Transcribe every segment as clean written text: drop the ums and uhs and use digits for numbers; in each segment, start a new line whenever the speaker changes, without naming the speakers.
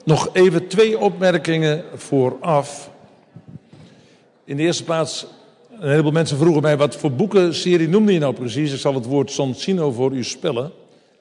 Nog even 2 opmerkingen vooraf. In de eerste plaats, een heleboel mensen vroegen mij, wat voor boekenserie noemde je nou precies? Ik zal het woord Soncino voor u spellen.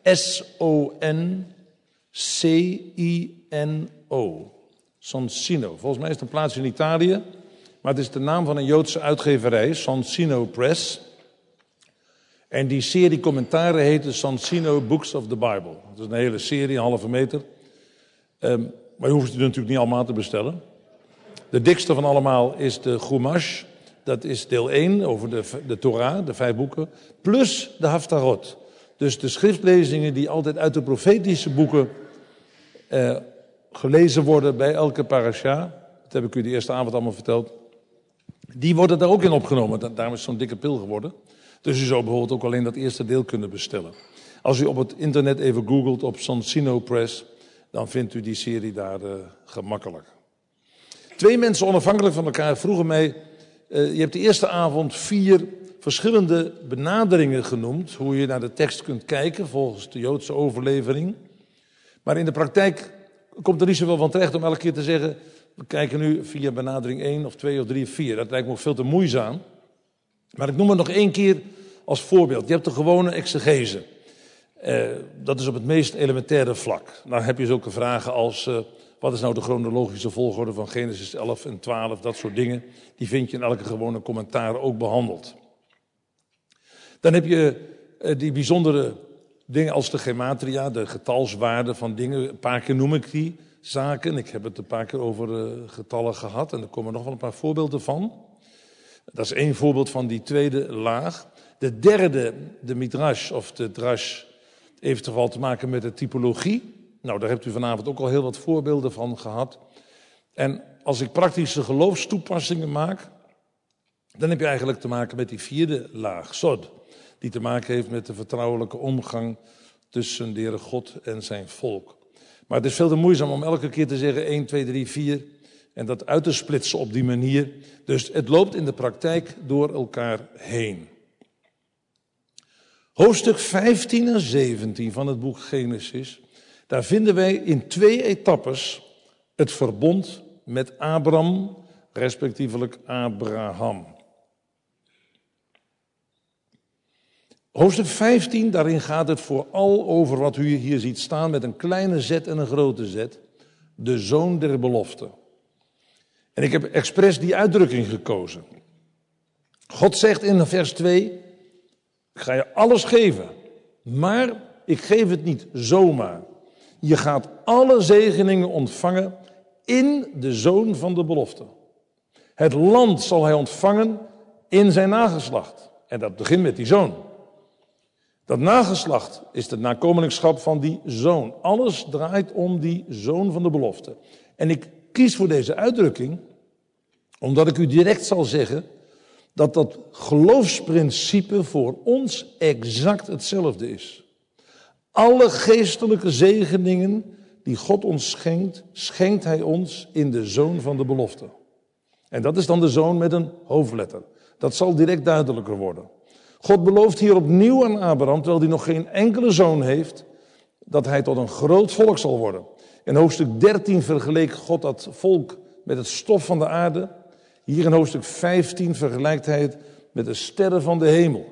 S-O-N-C-I-N-O. Soncino. Volgens mij is het een plaats in Italië, maar het is de naam van een Joodse uitgeverij, Soncino Press. En die serie commentaren heet de Soncino Books of the Bible. Het is een hele serie, een halve meter. Maar je hoeft het natuurlijk niet allemaal te bestellen. De dikste van allemaal is de Chumash. Dat is deel 1 over de Torah, de 5 boeken. Plus de Haftarot. Dus de schriftlezingen die altijd uit de profetische boeken gelezen worden bij elke parasha. Dat heb ik u de eerste avond allemaal verteld. Die worden daar ook in opgenomen. Daarom is het zo'n dikke pil geworden. Dus u zou bijvoorbeeld ook alleen dat eerste deel kunnen bestellen. Als u op het internet even googelt op Soncino Press, dan vindt u die serie daar gemakkelijk. 2 mensen onafhankelijk van elkaar vroegen mij, je hebt de eerste avond 4 verschillende benaderingen genoemd, hoe je naar de tekst kunt kijken volgens de Joodse overlevering. Maar in de praktijk komt er niet zoveel van terecht om elke keer te zeggen, we kijken nu via benadering 1 of 2 of 3 of 4. Dat lijkt me ook veel te moeizaam. Maar ik noem het nog 1 keer als voorbeeld. Je hebt de gewone exegese. Dat is op het meest elementaire vlak. Dan heb je zulke vragen als, wat is nou de chronologische volgorde van Genesis 11 en 12, dat soort dingen. Die vind je in elke gewone commentaar ook behandeld. Dan heb je die bijzondere dingen als de gematria, de getalswaarden van dingen. Een paar keer noem ik die zaken. Ik heb het een paar keer over getallen gehad en er komen nog wel een paar voorbeelden van. Dat is 1 voorbeeld van die tweede laag. De derde, de midrash of de drash, heeft toch wel te maken met de typologie. Nou, daar hebt u vanavond ook al heel wat voorbeelden van gehad. En als ik praktische geloofstoepassingen maak, dan heb je eigenlijk te maken met die 4e laag, Sod. Die te maken heeft met de vertrouwelijke omgang tussen de Heere God en zijn volk. Maar het is veel te moeizaam om elke keer te zeggen 1, 2, 3, 4... en dat uit te splitsen op die manier. Dus het loopt in de praktijk door elkaar heen. Hoofdstuk 15 en 17 van het boek Genesis. Daar vinden wij in 2 etappes het verbond met Abraham, respectievelijk Abraham. Hoofdstuk 15, daarin gaat het vooral over wat u hier ziet staan met een kleine z en een grote z. De zoon der belofte. En ik heb expres die uitdrukking gekozen. God zegt in vers 2, ik ga je alles geven, maar ik geef het niet zomaar. Je gaat alle zegeningen ontvangen in de zoon van de belofte. Het land zal hij ontvangen in zijn nageslacht. En dat begint met die zoon. Dat nageslacht is het nakomelingschap van die zoon. Alles draait om die zoon van de belofte. En ik kies voor deze uitdrukking, omdat ik u direct zal zeggen dat dat geloofsprincipe voor ons exact hetzelfde is. Alle geestelijke zegeningen die God ons schenkt, schenkt hij ons in de zoon van de belofte. En dat is dan de zoon met een hoofdletter. Dat zal direct duidelijker worden. God belooft hier opnieuw aan Abraham, terwijl hij nog geen enkele zoon heeft, dat hij tot een groot volk zal worden. In hoofdstuk 13 vergeleek God dat volk met het stof van de aarde. Hier in hoofdstuk 15 vergelijkt hij het met de sterren van de hemel.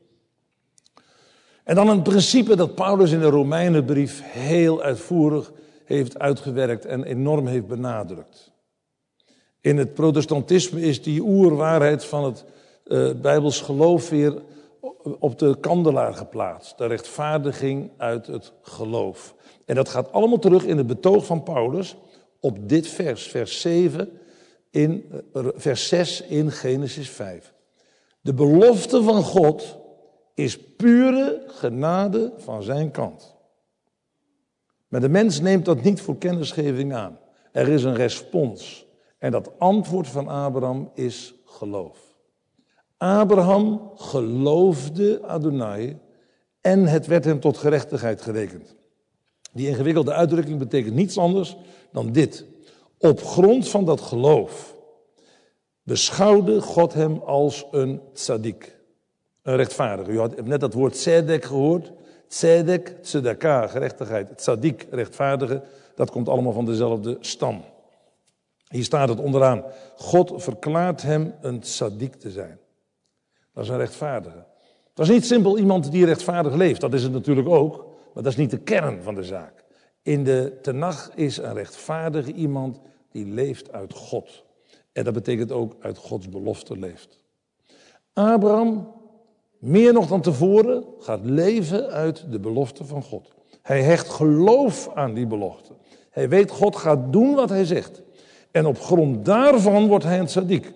En dan een principe dat Paulus in de Romeinenbrief heel uitvoerig heeft uitgewerkt en enorm heeft benadrukt. In het protestantisme is die oerwaarheid van het Bijbels geloof weer op de kandelaar geplaatst. De rechtvaardiging uit het geloof. En dat gaat allemaal terug in het betoog van Paulus op dit vers 7 in vers 6 in Genesis 5. De belofte van God is pure genade van zijn kant. Maar de mens neemt dat niet voor kennisgeving aan. Er is een respons. En dat antwoord van Abraham is geloof. Abraham geloofde Adonai en het werd hem tot gerechtigheid gerekend. Die ingewikkelde uitdrukking betekent niets anders dan dit. Op grond van dat geloof beschouwde God hem als een tzaddik. Een rechtvaardige. U had net dat woord tzedek gehoord. Tzedek, tzedaka, gerechtigheid. Tzadik, rechtvaardige, dat komt allemaal van dezelfde stam. Hier staat het onderaan. God verklaart hem een tzadik te zijn. Dat is een rechtvaardige. Dat is niet simpel iemand die rechtvaardig leeft. Dat is het natuurlijk ook. Maar dat is niet de kern van de zaak. In de Tenach is een rechtvaardige iemand die leeft uit God. En dat betekent ook uit Gods belofte leeft. Abraham, meer nog dan tevoren, gaat leven uit de belofte van God. Hij hecht geloof aan die belofte. Hij weet God gaat doen wat hij zegt. En op grond daarvan wordt hij een tzaddik.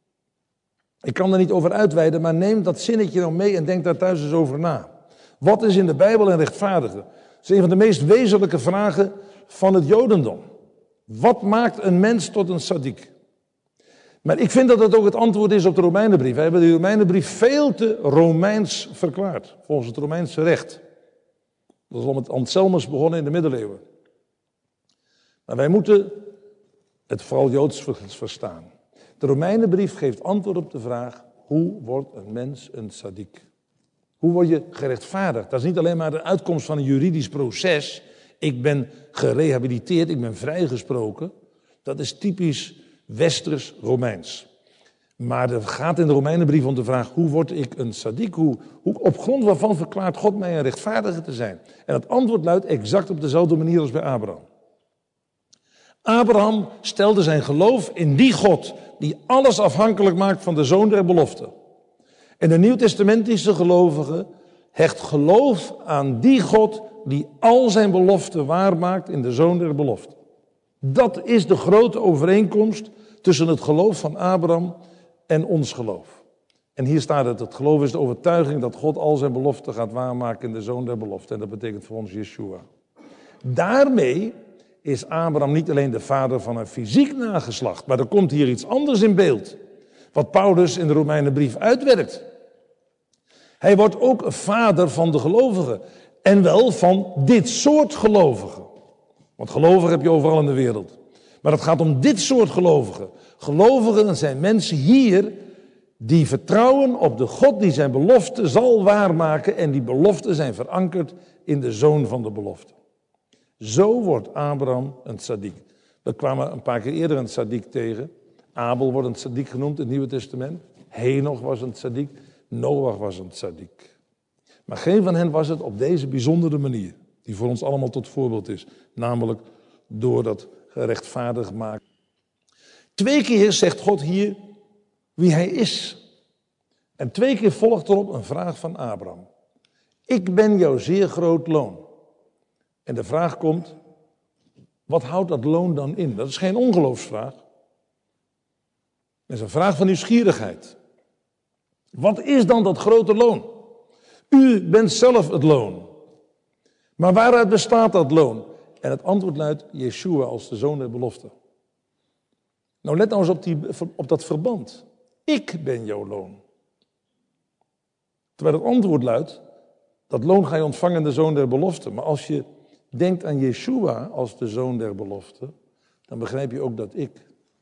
Ik kan er niet over uitweiden, maar neem dat zinnetje nou mee en denk daar thuis eens over na. Wat is in de Bijbel een rechtvaardige? Dat is een van de meest wezenlijke vragen van het Jodendom. Wat maakt een mens tot een tzaddik? Maar ik vind dat dat ook het antwoord is op de Romeinenbrief. We hebben de Romeinenbrief veel te Romeins verklaard, volgens het Romeinse recht. Dat is al met Anselmus begonnen in de middeleeuwen. Maar wij moeten het vooral Joods verstaan. De Romeinenbrief geeft antwoord op de vraag: hoe wordt een mens een tzaddik? Hoe word je gerechtvaardigd? Dat is niet alleen maar de uitkomst van een juridisch proces. Ik ben gerehabiliteerd, ik ben vrijgesproken. Dat is typisch Westers Romeins. Maar er gaat in de Romeinenbrief om de vraag: hoe word ik een tzaddik? Hoe op grond waarvan verklaart God mij een rechtvaardige te zijn? En het antwoord luidt exact op dezelfde manier als bij Abraham. Abraham stelde zijn geloof in die God die alles afhankelijk maakt van de zoon der belofte. En de nieuwtestamentische gelovige hecht geloof aan die God die al zijn beloften waarmaakt in de zoon der belofte. Dat is de grote overeenkomst tussen het geloof van Abraham en ons geloof. En hier staat het geloof is de overtuiging dat God al zijn beloften gaat waarmaken in de zoon der belofte. En dat betekent voor ons Yeshua. Daarmee is Abraham niet alleen de vader van een fysiek nageslacht, maar er komt hier iets anders in beeld, wat Paulus in de Romeinenbrief uitwerkt. Hij wordt ook een vader van de gelovigen, en wel van dit soort gelovigen. Want gelovigen heb je overal in de wereld. Maar het gaat om dit soort gelovigen. Gelovigen zijn mensen hier die vertrouwen op de God die zijn belofte zal waarmaken, en die beloften zijn verankerd in de zoon van de belofte. Zo wordt Abraham een tzaddik. We kwamen een paar keer eerder een tzaddik tegen. Abel wordt een tzaddik genoemd in het Nieuwe Testament. Henoch was een tzaddik. Noach was een tzaddik. Maar geen van hen was het op deze bijzondere manier, die voor ons allemaal tot voorbeeld is. Namelijk door dat gerechtvaardigd maken. 2 keer zegt God hier wie hij is. En 2 keer volgt erop een vraag van Abraham. Ik ben jouw zeer groot loon. En de vraag komt, wat houdt dat loon dan in? Dat is geen ongeloofsvraag. Dat is een vraag van nieuwsgierigheid. Wat is dan dat grote loon? U bent zelf het loon. Maar waaruit bestaat dat loon? En het antwoord luidt, Yeshua als de zoon der belofte. Nou, let nou eens op dat verband. Ik ben jouw loon. Terwijl het antwoord luidt, dat loon ga je ontvangen in de zoon der belofte. Maar als je denkt aan Yeshua als de zoon der belofte, dan begrijp je ook dat ik.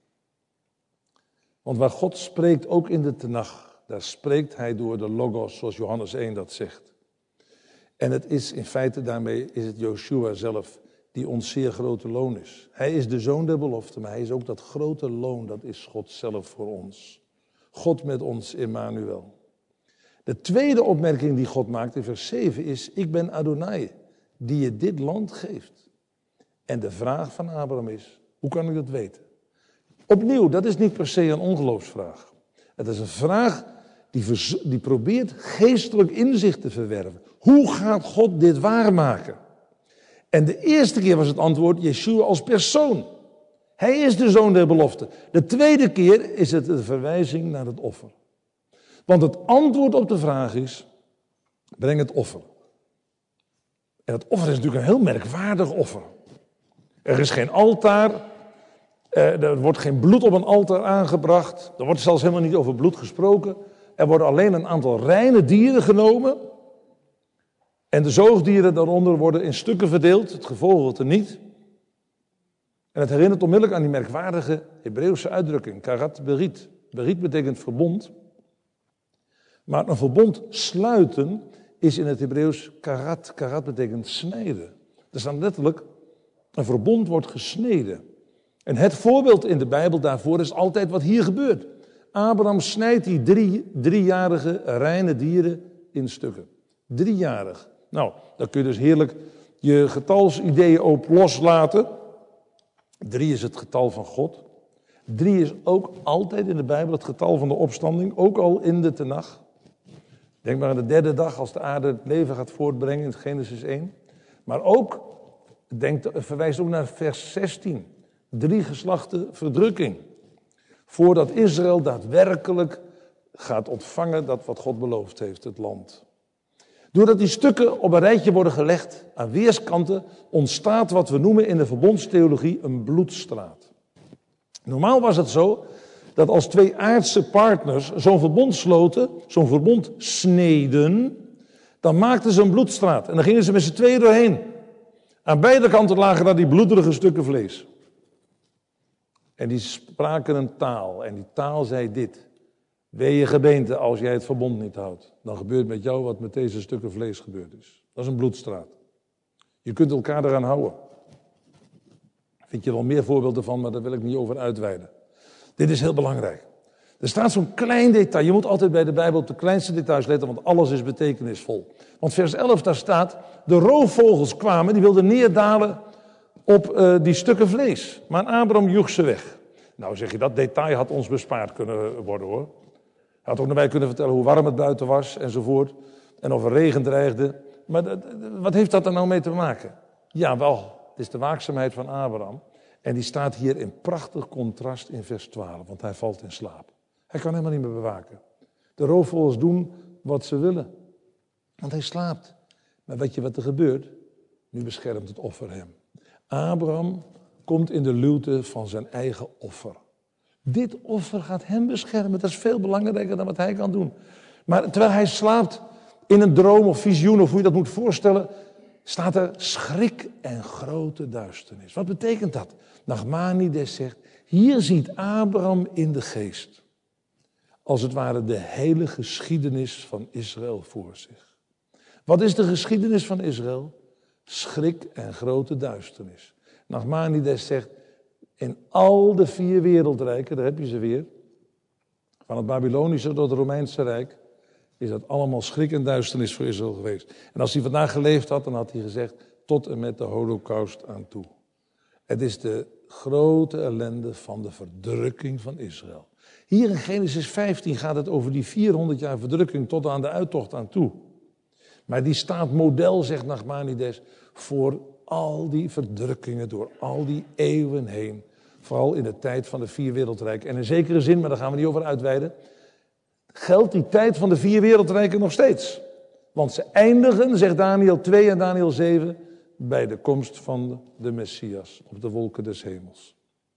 Want waar God spreekt, ook in de Tenach, daar spreekt hij door de Logos, zoals Johannes 1 dat zegt. En het is in feite, daarmee is het Yeshua zelf die ons zeer grote loon is. Hij is de zoon der belofte, maar hij is ook dat grote loon, dat is God zelf voor ons. God met ons, Emmanuel. De tweede opmerking die God maakt in vers 7 is, ik ben Adonai, die je dit land geeft. En de vraag van Abraham is, hoe kan ik dat weten? Opnieuw, dat is niet per se een ongeloofsvraag. Het is een vraag die probeert geestelijk inzicht te verwerven. Hoe gaat God dit waarmaken? En de eerste keer was het antwoord Yeshua als persoon. Hij is de zoon der belofte. De tweede keer is het een verwijzing naar het offer. Want het antwoord op de vraag is, breng het offer. En het offer is natuurlijk een heel merkwaardig offer. Er is geen altaar, er wordt geen bloed op een altaar aangebracht. Er wordt zelfs helemaal niet over bloed gesproken. Er worden alleen een aantal reine dieren genomen. En de zoogdieren daaronder worden in stukken verdeeld, het gevogelte niet. En het herinnert onmiddellijk aan die merkwaardige Hebreeuwse uitdrukking, karat berit. Berit betekent verbond. Maar een verbond sluiten is in het Hebreeuws karat. Karat betekent snijden. Er staat letterlijk, een verbond wordt gesneden. En het voorbeeld in de Bijbel daarvoor is altijd wat hier gebeurt. Abraham snijdt die driejarige reine dieren in stukken. 3-jarig. Nou, dan kun je dus heerlijk je getalsideeën op loslaten. 3 is het getal van God. 3 is ook altijd in de Bijbel het getal van de opstanding, ook al in de Tenach. Denk maar aan de 3e dag als de aarde het leven gaat voortbrengen in Genesis 1. Maar ook, verwijst ook naar vers 16. 3 geslachten verdrukking. Voordat Israël daadwerkelijk gaat ontvangen dat wat God beloofd heeft, het land. Doordat die stukken op een rijtje worden gelegd aan weerskanten, ontstaat wat we noemen in de verbondstheologie een bloedstraat. Normaal was het zo dat als 2 aardse partners zo'n verbond sloten, zo'n verbond sneden, dan maakten ze een bloedstraat. En dan gingen ze met z'n tweeën doorheen. Aan beide kanten lagen daar die bloederige stukken vlees. En die spraken een taal. En die taal zei dit. Wee je gebeente als jij het verbond niet houdt. Dan gebeurt met jou wat met deze stukken vlees gebeurd is. Dat is een bloedstraat. Je kunt elkaar eraan houden. Vind je wel meer voorbeelden van, maar daar wil ik niet over uitweiden. Dit is heel belangrijk. Er staat zo'n klein detail. Je moet altijd bij de Bijbel op de kleinste details letten, want alles is betekenisvol. Want vers 11 daar staat, de roofvogels kwamen, die wilden neerdalen op die stukken vlees. Maar Abraham joeg ze weg. Nou zeg je, dat detail had ons bespaard kunnen worden hoor. Hij had ook naar mij kunnen vertellen hoe warm het buiten was enzovoort. En of er regen dreigde. Maar wat heeft dat er nou mee te maken? Ja, wel, het is de waakzaamheid van Abraham. En die staat hier in prachtig contrast in vers 12, want hij valt in slaap. Hij kan helemaal niet meer bewaken. De roofvogels doen wat ze willen, want hij slaapt. Maar weet je wat er gebeurt? Nu beschermt het offer hem. Abraham komt in de luwte van zijn eigen offer. Dit offer gaat hem beschermen. Dat is veel belangrijker dan wat hij kan doen. Maar terwijl hij slaapt in een droom of visioen, of hoe je dat moet voorstellen, staat er schrik en grote duisternis. Wat betekent dat? Nachmanides zegt, hier ziet Abraham in de geest, als het ware de hele geschiedenis van Israël voor zich. Wat is de geschiedenis van Israël? Schrik en grote duisternis. Nachmanides zegt, in al de 4 wereldrijken, daar heb je ze weer, van het Babylonische tot het Romeinse Rijk, is dat allemaal schrik en duisternis voor Israël geweest. En als hij vandaag geleefd had, dan had hij gezegd, tot en met de Holocaust aan toe. Het is de grote ellende van de verdrukking van Israël. Hier in Genesis 15 gaat het over die 400 jaar verdrukking tot aan de uittocht aan toe. Maar die staat model, zegt Nachmanides, voor al die verdrukkingen door al die eeuwen heen. Vooral in de tijd van de 4 wereldrijken. En in zekere zin, maar daar gaan we niet over uitweiden, geldt die tijd van de 4 wereldrijken nog steeds. Want ze eindigen, zegt Daniël 2 en Daniël 7, bij de komst van de Messias op de wolken des hemels.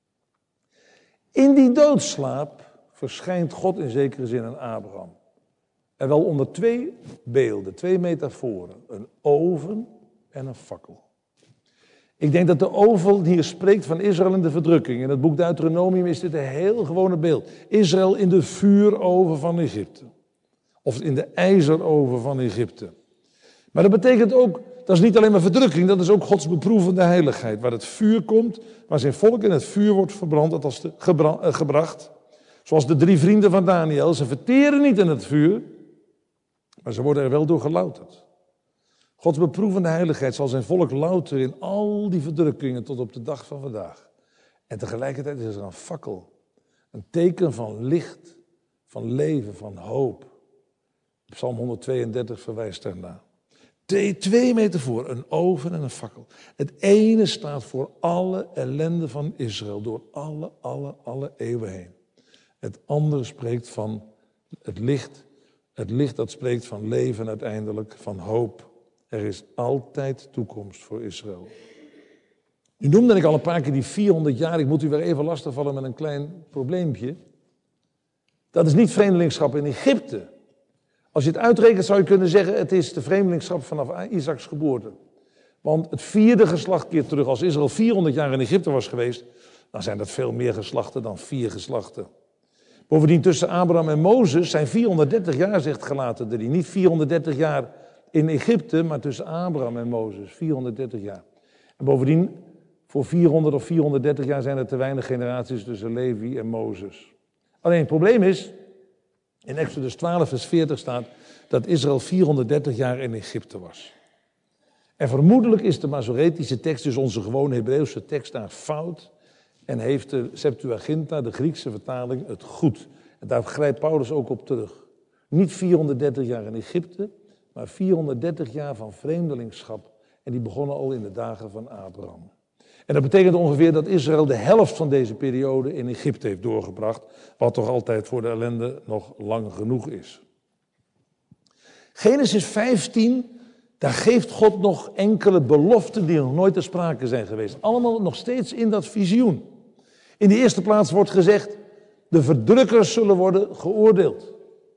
In die doodslaap verschijnt God in zekere zin aan Abraham. En wel onder 2 beelden, 2 metaforen. Een oven en een fakkel. Ik denk dat de oven hier spreekt van Israël in de verdrukking. In het boek Deuteronomium is dit een heel gewone beeld. Israël in de vuuroven van Egypte. Of in de ijzeroven van Egypte. Maar dat betekent ook, dat is niet alleen maar verdrukking, dat is ook Gods beproevende heiligheid. Waar het vuur komt, waar zijn volk in het vuur wordt verbrand, althans gebracht. Zoals de 3 vrienden van Daniël, ze verteren niet in het vuur, maar ze worden er wel door gelouterd. Gods beproevende heiligheid zal zijn volk louteren in al die verdrukkingen tot op de dag van vandaag. En tegelijkertijd is er een fakkel. Een teken van licht, van leven, van hoop. Psalm 132 verwijst daarna. 2 metaforen, een oven en een fakkel. Het ene staat voor alle ellende van Israël door alle eeuwen heen. Het andere spreekt van het licht. Het licht dat spreekt van leven en uiteindelijk van hoop. Er is altijd toekomst voor Israël. Nu noemde ik al een paar keer die 400 jaar. Ik moet u weer even lastigvallen met een klein probleempje. Dat is niet vreemdelingschap in Egypte. Als je het uitrekent zou je kunnen zeggen, het is de vreemdelingschap vanaf Isaaks geboorte. Want het 4e geslacht keert terug. Als Israël 400 jaar in Egypte was geweest, dan zijn dat veel meer geslachten dan 4 geslachten. Bovendien tussen Abraham en Mozes zijn 430 jaar, zegt Galaten 3. Niet 430 jaar in Egypte, maar tussen Abraham en Mozes, 430 jaar. En bovendien, voor 400 of 430 jaar zijn er te weinig generaties tussen Levi en Mozes. Alleen het probleem is, in Exodus 12 vers 40 staat dat Israël 430 jaar in Egypte was. En vermoedelijk is de Masoretische tekst, dus onze gewone Hebreeuwse tekst, daar fout. En heeft de Septuaginta, de Griekse vertaling, het goed. En daar grijpt Paulus ook op terug. Niet 430 jaar in Egypte, maar 430 jaar van vreemdelingschap. En die begonnen al in de dagen van Abraham. En dat betekent ongeveer dat Israël de helft van deze periode in Egypte heeft doorgebracht. Wat toch altijd voor de ellende nog lang genoeg is. Genesis 15, daar geeft God nog enkele beloften die nog nooit ter sprake zijn geweest. Allemaal nog steeds in dat visioen. In de eerste plaats wordt gezegd, de verdrukkers zullen worden geoordeeld.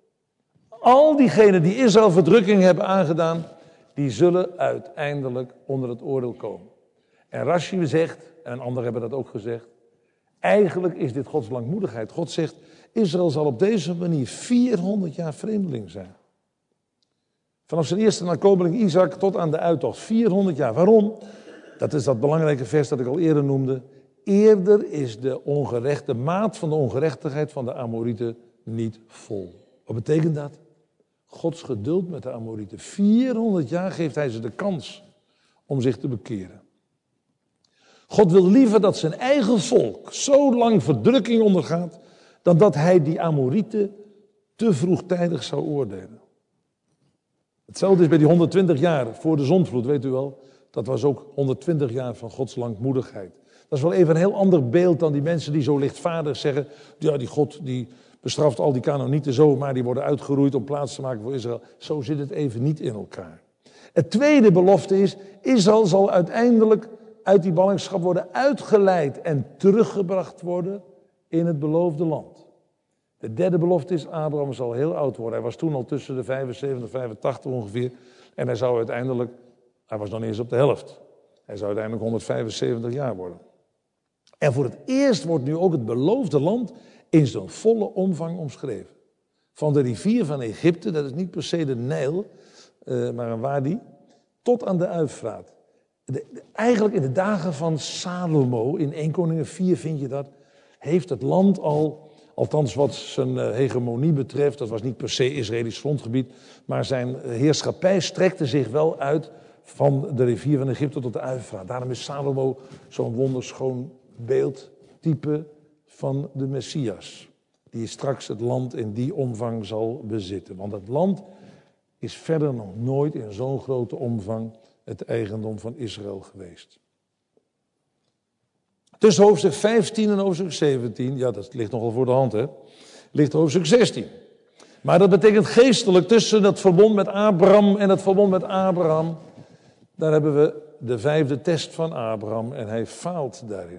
Al diegenen die Israël verdrukking hebben aangedaan, die zullen uiteindelijk onder het oordeel komen. En Rashi zegt, en anderen hebben dat ook gezegd, eigenlijk is dit Gods langmoedigheid. God zegt, Israël zal op deze manier 400 jaar vreemdeling zijn. Vanaf zijn eerste nakomeling Isaac tot aan de uittocht. 400 jaar. Waarom? Dat is dat belangrijke vers dat ik al eerder noemde. Eerder is de maat van de ongerechtigheid van de Amorieten niet vol. Wat betekent dat? Gods geduld met de Amorieten. 400 jaar geeft hij ze de kans om zich te bekeren. God wil liever dat zijn eigen volk zo lang verdrukking ondergaat, dan dat hij die Amorieten te vroegtijdig zou oordelen. Hetzelfde is bij die 120 jaar voor de zondvloed, weet u wel. Dat was ook 120 jaar van Gods langmoedigheid. Dat is wel even een heel ander beeld dan die mensen die zo lichtvaardig zeggen, ja, die God die bestraft al die Kanaanieten zo, maar die worden uitgeroeid om plaats te maken voor Israël. Zo zit het even niet in elkaar. Het tweede belofte is, Israël zal uiteindelijk uit die ballingschap worden uitgeleid en teruggebracht worden in het beloofde land. De derde belofte is, Abraham zal heel oud worden. Hij was toen al tussen de 75 en 85 ongeveer. En hij zou uiteindelijk, hij was nog niet eens op de helft. Hij zou uiteindelijk 175 jaar worden. En voor het eerst wordt nu ook het beloofde land in zijn volle omvang omschreven. Van de rivier van Egypte, dat is niet per se de Nijl, maar een wadi, tot aan de Uifraat. Eigenlijk in de dagen van Salomo, in 1 Koningen 4 vind je dat, heeft het land al, althans wat zijn hegemonie betreft, dat was niet per se Israëlisch grondgebied, maar zijn heerschappij strekte zich wel uit van de rivier van Egypte tot de Uifraat. Daarom is Salomo zo'n wonderschoon beeldtype van de Messias, die straks het land in die omvang zal bezitten. Want het land is verder nog nooit in zo'n grote omvang het eigendom van Israël geweest. Tussen hoofdstuk 15 en hoofdstuk 17, ja, dat ligt nogal voor de hand, hè, ligt hoofdstuk 16. Maar dat betekent geestelijk tussen het verbond met Abraham en het verbond met Abraham. Daar hebben we de 5e test van Abraham en hij faalt daarin.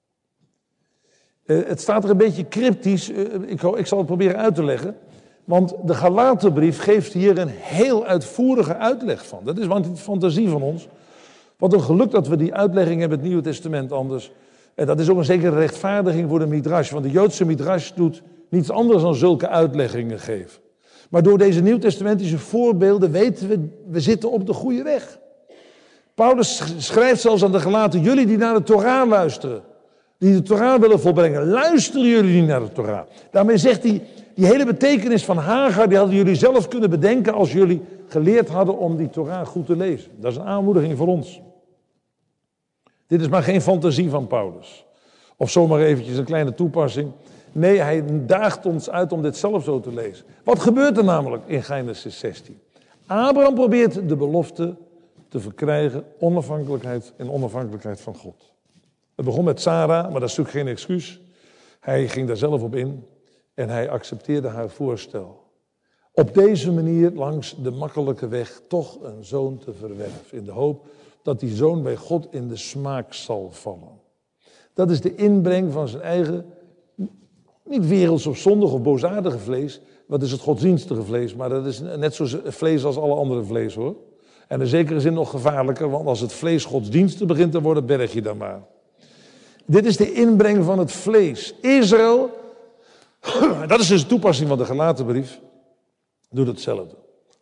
Het staat er een beetje cryptisch, ik zal het proberen uit te leggen. Want de Galatenbrief geeft hier een heel uitvoerige uitleg van. Dat is want de fantasie van ons. Wat een geluk dat we die uitlegging hebben in het Nieuwe Testament anders. En dat is ook een zekere rechtvaardiging voor de Midrash. Want de Joodse Midrash doet niets anders dan zulke uitleggingen geven. Maar door deze Nieuwtestamentische voorbeelden weten we zitten op de goede weg. Paulus schrijft zelfs aan de Galaten, jullie die naar de Torah luisteren. Die de Torah willen volbrengen. Luisteren jullie niet naar de Torah? Daarmee zegt hij, die hele betekenis van Hagar, die hadden jullie zelf kunnen bedenken als jullie geleerd hadden om die Torah goed te lezen. Dat is een aanmoediging voor ons. Dit is maar geen fantasie van Paulus. Of zomaar eventjes een kleine toepassing. Nee, hij daagt ons uit om dit zelf zo te lezen. Wat gebeurt er namelijk in Genesis 16? Abraham probeert de belofte te verkrijgen, onafhankelijkheid van God. Het begon met Sarah, maar dat is natuurlijk geen excuus. Hij ging daar zelf op in en hij accepteerde haar voorstel. Op deze manier langs de makkelijke weg toch een zoon te verwerven. In de hoop dat die zoon bij God in de smaak zal vallen. Dat is de inbreng van zijn eigen, niet werelds of zondig of boosaardige vlees. Wat is het godsdienstige vlees, maar dat is net zo vlees als alle andere vlees hoor. En in zekere zin nog gevaarlijker, want als het vlees godsdienstig begint te worden, berg je dan maar. Dit is de inbreng van het vlees. Israël, dat is dus de toepassing van de Galatenbrief, doet hetzelfde.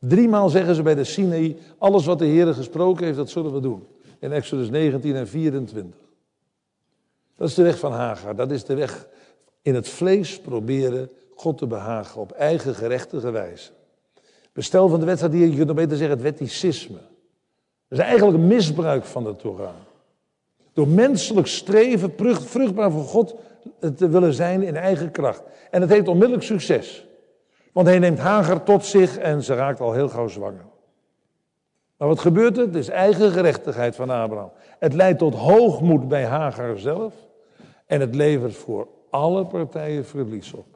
3 maal zeggen ze bij de Sinaï, alles wat de Heer gesproken heeft, dat zullen we doen. In Exodus 19 en 24. Dat is de weg van Hagar. Dat is de weg in het vlees proberen God te behagen op eigen gerechtige wijze. Bestel van de wet staat hier, je kunt nog beter zeggen het wetticisme. Dat is eigenlijk een misbruik van de Torah. Door menselijk streven vruchtbaar voor God te willen zijn in eigen kracht. En het heeft onmiddellijk succes. Want hij neemt Hagar tot zich en ze raakt al heel gauw zwanger. Maar wat gebeurt er? Het is eigen gerechtigheid van Abraham. Het leidt tot hoogmoed bij Hagar zelf. En het levert voor alle partijen verlies op.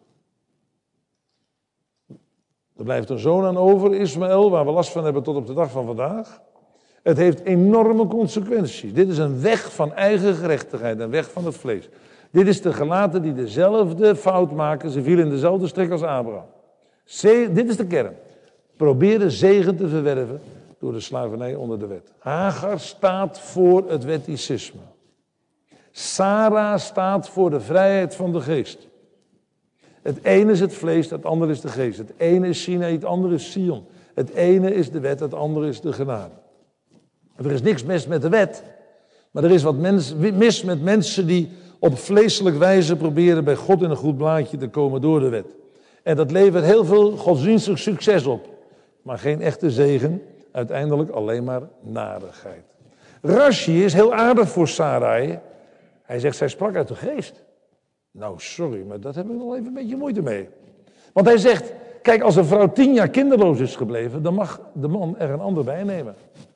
Er blijft een zoon aan over, Ismaël, waar we last van hebben tot op de dag van vandaag. Het heeft enorme consequenties. Dit is een weg van eigen gerechtigheid, een weg van het vlees. Dit is de gelaten die dezelfde fout maken. Ze vielen in dezelfde strik als Abraham. Dit is de kern. Probeer zegen te verwerven door de slavernij onder de wet. Hagar staat voor het wetticisme. Sarah staat voor de vrijheid van de geest. Het ene is het vlees, het andere is de geest. Het ene is Sinai, het andere is Sion. Het ene is de wet, het andere is de genade. Er is niks mis met de wet, maar er is wat mis met mensen die op vleeselijke wijze proberen bij God in een goed blaadje te komen door de wet. En dat levert heel veel godsdienstig succes op, maar geen echte zegen, uiteindelijk alleen maar narigheid. Rashi is heel aardig voor Sarai. Hij zegt, zij sprak uit de geest. Nou, sorry, maar dat heb ik wel even een beetje moeite mee. Want hij zegt, kijk, als een vrouw 10 jaar kinderloos is gebleven, dan mag de man er een ander bij nemen.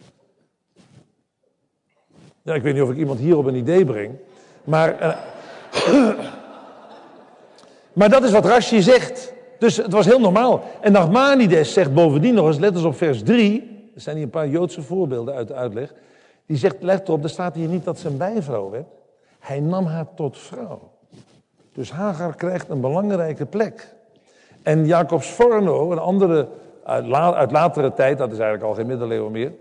Ja, ik weet niet of ik iemand hier op een idee breng, maar dat is wat Rashi zegt. Dus het was heel normaal. En Nachmanides zegt bovendien nog eens, let eens op vers 3, er zijn hier een paar Joodse voorbeelden uit de uitleg, die zegt, let erop, er staat hier niet dat ze een bijvrouw werd. Hij nam haar tot vrouw. Dus Hagar krijgt een belangrijke plek. En Jacob Sforno, een andere uit latere tijd, dat is eigenlijk al geen middeleeuwen meer,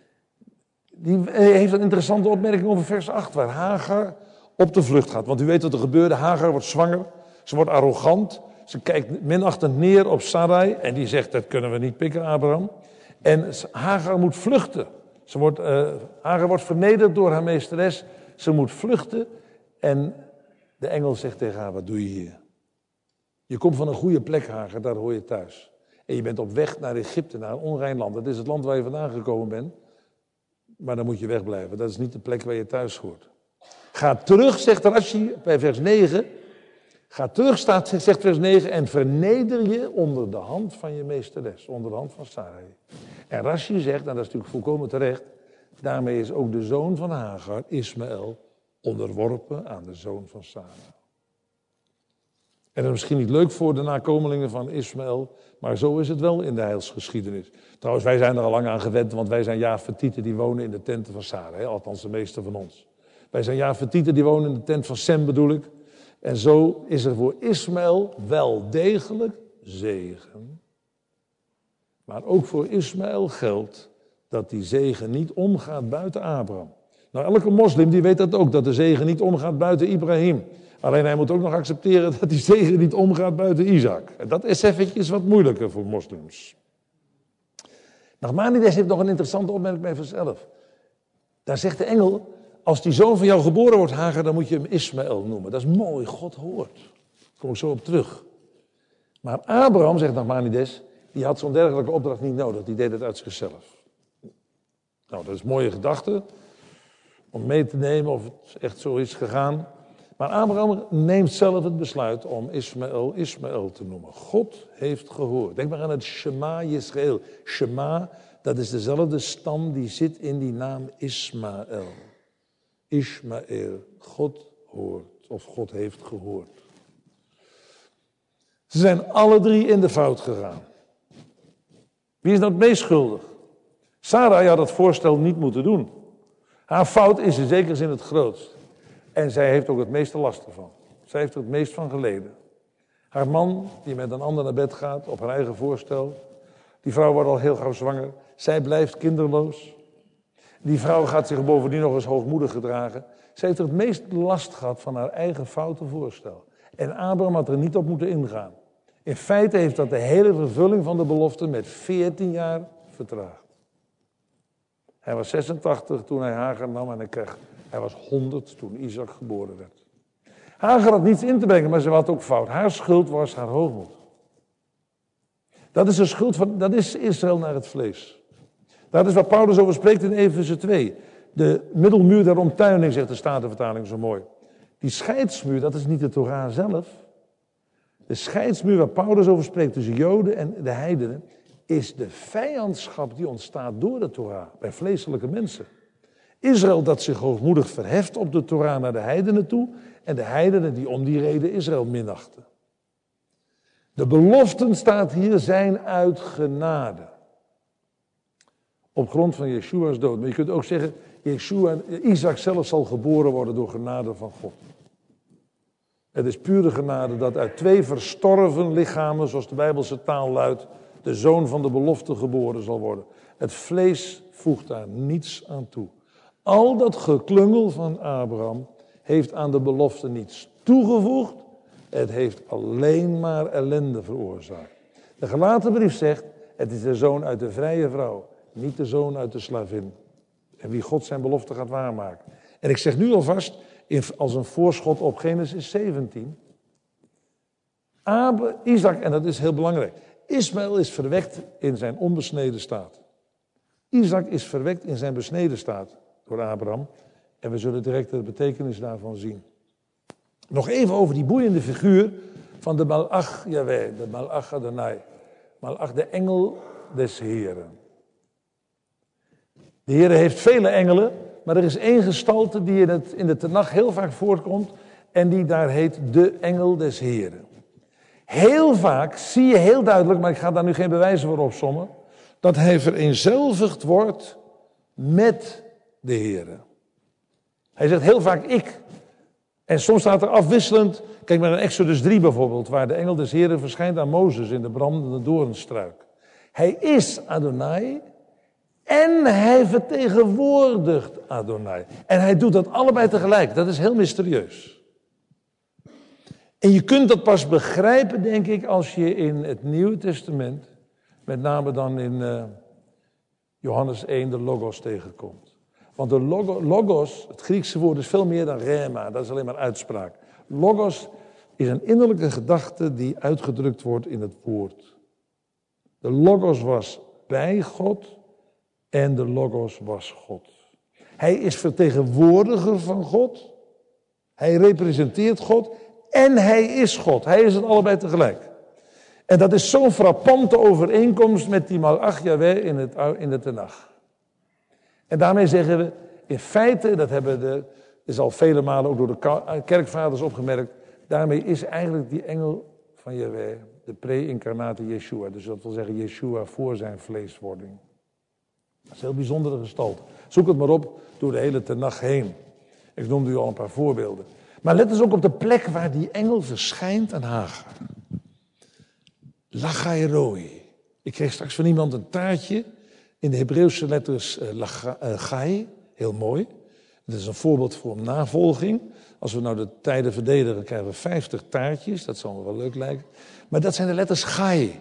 die heeft een interessante opmerking over vers 8, waar Hagar op de vlucht gaat. Want u weet wat er gebeurde, Hagar wordt zwanger, ze wordt arrogant, ze kijkt minachtend neer op Sarai en die zegt, dat kunnen we niet pikken, Abraham. En Hagar moet vluchten. Hagar wordt vernederd door haar meesteres, ze moet vluchten en de engel zegt tegen haar, wat doe je hier? Je komt van een goede plek, Hagar, daar hoor je thuis. En je bent op weg naar Egypte, naar een onrein land. Dat is het land waar je vandaan gekomen bent. Maar dan moet je wegblijven. Dat is niet de plek waar je thuis hoort. Ga terug, zegt Rashi bij vers 9. Ga terug, zegt vers 9, en verneder je onder de hand van je meesteres. Onder de hand van Sarai. En Rashi zegt, en dat is natuurlijk volkomen terecht, daarmee is ook de zoon van Hagar, Ismaël, onderworpen aan de zoon van Sarah. En dat is misschien niet leuk voor de nakomelingen van Ismaël, maar zo is het wel in de heilsgeschiedenis. Trouwens, wij zijn er al lang aan gewend, want wij zijn Jafetieten die wonen in de tenten van Sarah. Althans, de meeste van ons. Wij zijn Jafetieten die wonen in de tent van Sem, bedoel ik. En zo is er voor Ismaël wel degelijk zegen. Maar ook voor Ismaël geldt dat die zegen niet omgaat buiten Abraham. Nou, elke moslim die weet dat ook, dat de zegen niet omgaat buiten Ibrahim. Alleen hij moet ook nog accepteren dat die zegen niet omgaat buiten Isaac. En dat is eventjes wat moeilijker voor moslims. Nachmanides heeft nog een interessante opmerking bij zichzelf. Daar zegt de engel, als die zoon van jou geboren wordt, Hagar, dan moet je hem Ismaël noemen. Dat is mooi, God hoort. Daar kom ik zo op terug. Maar Abraham, zegt Nachmanides, die had zo'n dergelijke opdracht niet nodig. Die deed het uit zichzelf. Nou, dat is een mooie gedachte om mee te nemen of het echt zo is gegaan. Maar Abraham neemt zelf het besluit om Ismaël te noemen. God heeft gehoord. Denk maar aan het Shema Yisrael. Shema, dat is dezelfde stam die zit in die naam Ismaël. Ismaël, God hoort of God heeft gehoord. Ze zijn alle 3 in de fout gegaan. Wie is nou het meest schuldig? Sarai had het voorstel niet moeten doen. Haar fout is in zekere zin het grootst. En zij heeft ook het meeste last ervan. Zij heeft er het meest van geleden. Haar man, die met een ander naar bed gaat, op haar eigen voorstel. Die vrouw wordt al heel gauw zwanger. Zij blijft kinderloos. Die vrouw gaat zich bovendien nog eens hoogmoedig gedragen. Zij heeft er het meest last gehad van haar eigen foute voorstel. En Abraham had er niet op moeten ingaan. In feite heeft dat de hele vervulling van de belofte met 14 jaar vertraagd. Hij was 86 toen hij Hagar nam en hij was 100 toen Isaac geboren werd. Hagar had niets in te brengen, maar ze had ook fout. Haar schuld was haar hoogmoed. Dat is de schuld dat is Israël naar het vlees. Dat is wat Paulus over spreekt in Efeze 2. De middelmuur der omtuining, zegt de Statenvertaling zo mooi. Die scheidsmuur, dat is niet de Torah zelf. De scheidsmuur waar Paulus over spreekt tussen Joden en de heidenen, is de vijandschap die ontstaat door de Torah bij vleeselijke mensen. Israël dat zich hoogmoedig verheft op de Torah naar de heidenen toe en de heidenen die om die reden Israël minachten. De beloften, staat hier, zijn uit genade. Op grond van Jeshua's dood. Maar je kunt ook zeggen, Isaac zelf zal geboren worden door genade van God. Het is pure genade dat uit 2 verstorven lichamen, zoals de Bijbelse taal luidt, de zoon van de belofte geboren zal worden. Het vlees voegt daar niets aan toe. Al dat geklungel van Abraham heeft aan de belofte niets toegevoegd. Het heeft alleen maar ellende veroorzaakt. De Galatenbrief zegt, het is de zoon uit de vrije vrouw, niet de zoon uit de slavin. En wie God zijn belofte gaat waarmaken. En ik zeg nu alvast, als een voorschot op Genesis 17. Isaac, en dat is heel belangrijk. Ismaël is verwekt in zijn onbesneden staat. Isaac is verwekt in zijn besneden staat door Abraham. En we zullen direct de betekenis daarvan zien. Nog even over die boeiende figuur van de Malach Yahweh, de Malach Adonai. Malach, de engel des Heren. De Heer heeft vele engelen, maar er is 1 gestalte die in de Tenach heel vaak voorkomt en die daar heet de engel des Heren. Heel vaak zie je heel duidelijk, maar ik ga daar nu geen bewijzen voor opsommen, dat hij vereenzelvigd wordt met de Heere. Hij zegt heel vaak ik. En soms staat er afwisselend, kijk maar naar Exodus 3 bijvoorbeeld, waar de engel des Heren verschijnt aan Mozes in de brandende doornstruik. Hij is Adonai en hij vertegenwoordigt Adonai. En hij doet dat allebei tegelijk, dat is heel mysterieus. En je kunt dat pas begrijpen, denk ik, als je in het Nieuwe Testament, met name dan in Johannes 1, de Logos tegenkomt. Want de Logos, het Griekse woord, is veel meer dan rema, dat is alleen maar uitspraak. Logos is een innerlijke gedachte die uitgedrukt wordt in het woord. De Logos was bij God en de Logos was God. Hij is vertegenwoordiger van God, hij representeert God en hij is God. Hij is het allebei tegelijk. En dat is zo'n frappante overeenkomst met die Malach Yahweh in de Tenach. En daarmee zeggen we, in feite, dat is al vele malen ook door de kerkvaders opgemerkt, daarmee is eigenlijk die engel van Yahweh de pre-incarnate Yeshua. Dus dat wil zeggen Yeshua voor zijn vleeswording. Dat is een heel bijzondere gestalte. Zoek het maar op door de hele Tenach heen. Ik noemde u al een paar voorbeelden. Maar let eens ook op de plek waar die engel verschijnt aan Hagar. Lachairoi. Ik kreeg straks van iemand een taartje in de Hebreeuwse letters Gai. Heel mooi. Dat is een voorbeeld voor navolging. Als we nou de tijden verdedigen, krijgen we 50 taartjes. Dat zal me wel leuk lijken. Maar dat zijn de letters Gai.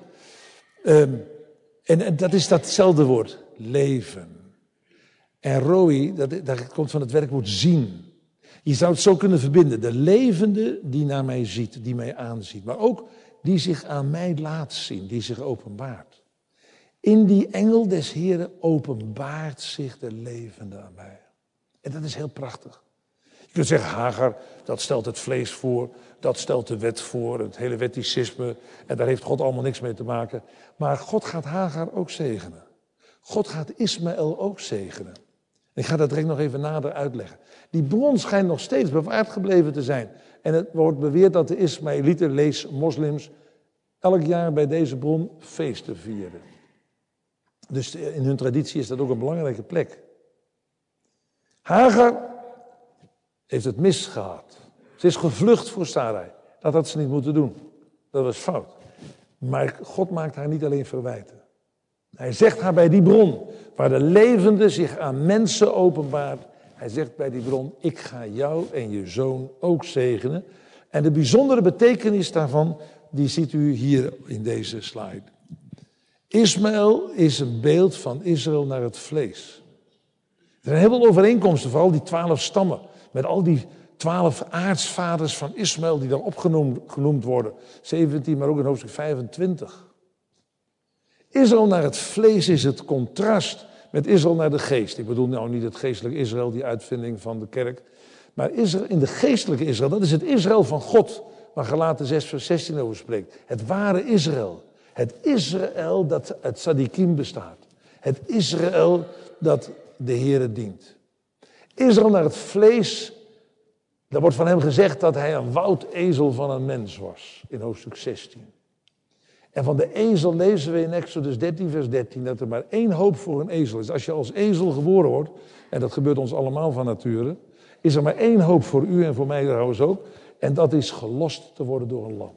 En dat is datzelfde woord. Leven. En roi, dat komt van het werkwoord zien. Je zou het zo kunnen verbinden. De levende die naar mij ziet, die mij aanziet. Maar ook die zich aan mij laat zien, die zich openbaart. In die engel des Heren openbaart zich de levende aan mij. En dat is heel prachtig. Je kunt zeggen, Hagar, dat stelt het vlees voor, dat stelt de wet voor, het hele wetticisme. En daar heeft God allemaal niks mee te maken. Maar God gaat Hagar ook zegenen. God gaat Ismaël ook zegenen. Ik ga dat direct nog even nader uitleggen. Die bron schijnt nog steeds bewaard gebleven te zijn. En het wordt beweerd dat de Ismaëlieten, lees moslims, elk jaar bij deze bron feesten vieren. Dus in hun traditie is dat ook een belangrijke plek. Hagar heeft het misgehad. Ze is gevlucht voor Sarai. Dat had ze niet moeten doen. Dat was fout. Maar God maakt haar niet alleen verwijten. Hij zegt haar bij die bron, waar de levende zich aan mensen openbaart. Hij zegt bij die bron, ik ga jou en je zoon ook zegenen. En de bijzondere betekenis daarvan, die ziet u hier in deze slide. Ismaël is een beeld van Israël naar het vlees. Er zijn heel veel overeenkomsten, vooral die 12 stammen. Met al die 12 aartsvaders van Ismaël die dan opgenoemd worden. 17, maar ook in hoofdstuk 25. Israël naar het vlees is het contrast met Israël naar de geest. Ik bedoel nou niet het geestelijke Israël, die uitvinding van de kerk. Maar Israël, in de geestelijke Israël, dat is het Israël van God. Waar Galaten 6 vers 16 over spreekt. Het ware Israël. Het Israël dat uit Tzadikim bestaat. Het Israël dat de Heere dient. Israël naar het vlees, daar wordt van hem gezegd dat hij een woudezel van een mens was. In hoofdstuk 16. En van de ezel lezen we in Exodus 13 vers 13 dat er maar één hoop voor een ezel is. Als je als ezel geboren wordt, en dat gebeurt ons allemaal van nature, is er maar één hoop voor u en voor mij trouwens ook. En dat is gelost te worden door een lam.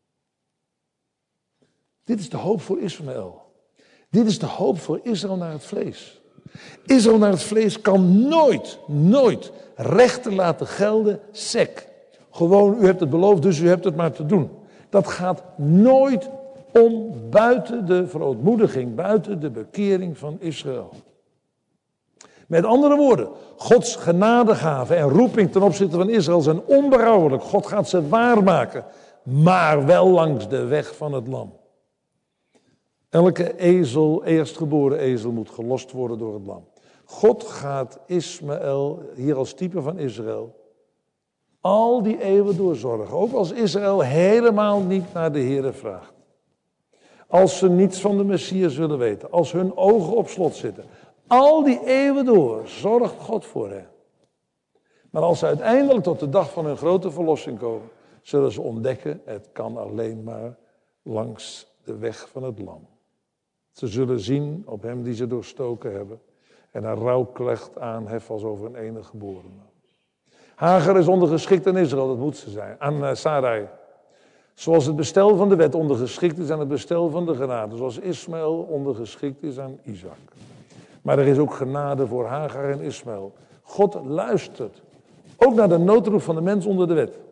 Dit is de hoop voor Ismaël. Dit is de hoop voor Israël naar het vlees. Israël naar het vlees kan nooit rechten laten gelden, sec. Gewoon, u hebt het beloofd, dus u hebt het maar te doen. Dat gaat nooit om buiten de verootmoediging, buiten de bekering van Israël. Met andere woorden, Gods genadegave en roeping ten opzichte van Israël zijn onberouwelijk. God gaat ze waarmaken, maar wel langs de weg van het lam. Elke ezel, eerstgeboren ezel, moet gelost worden door het lam. God gaat Ismaël, hier als type van Israël, al die eeuwen doorzorgen. Ook als Israël helemaal niet naar de Heere vraagt. Als ze niets van de Messias willen weten. Als hun ogen op slot zitten. Al die eeuwen door zorgt God voor hen. Maar als ze uiteindelijk tot de dag van hun grote verlossing komen, zullen ze ontdekken, het kan alleen maar langs de weg van het lam. Ze zullen zien op hem die ze doorstoken hebben en een rouwklecht aanheffen als over een enige geborene. Hagar is ondergeschikt aan Israël, dat moet ze zijn, aan Sarai. Zoals het bestel van de wet ondergeschikt is aan het bestel van de genade. Zoals Ismaël ondergeschikt is aan Isaac. Maar er is ook genade voor Hagar en Ismaël. God luistert ook naar de noodroep van de mens onder de wet.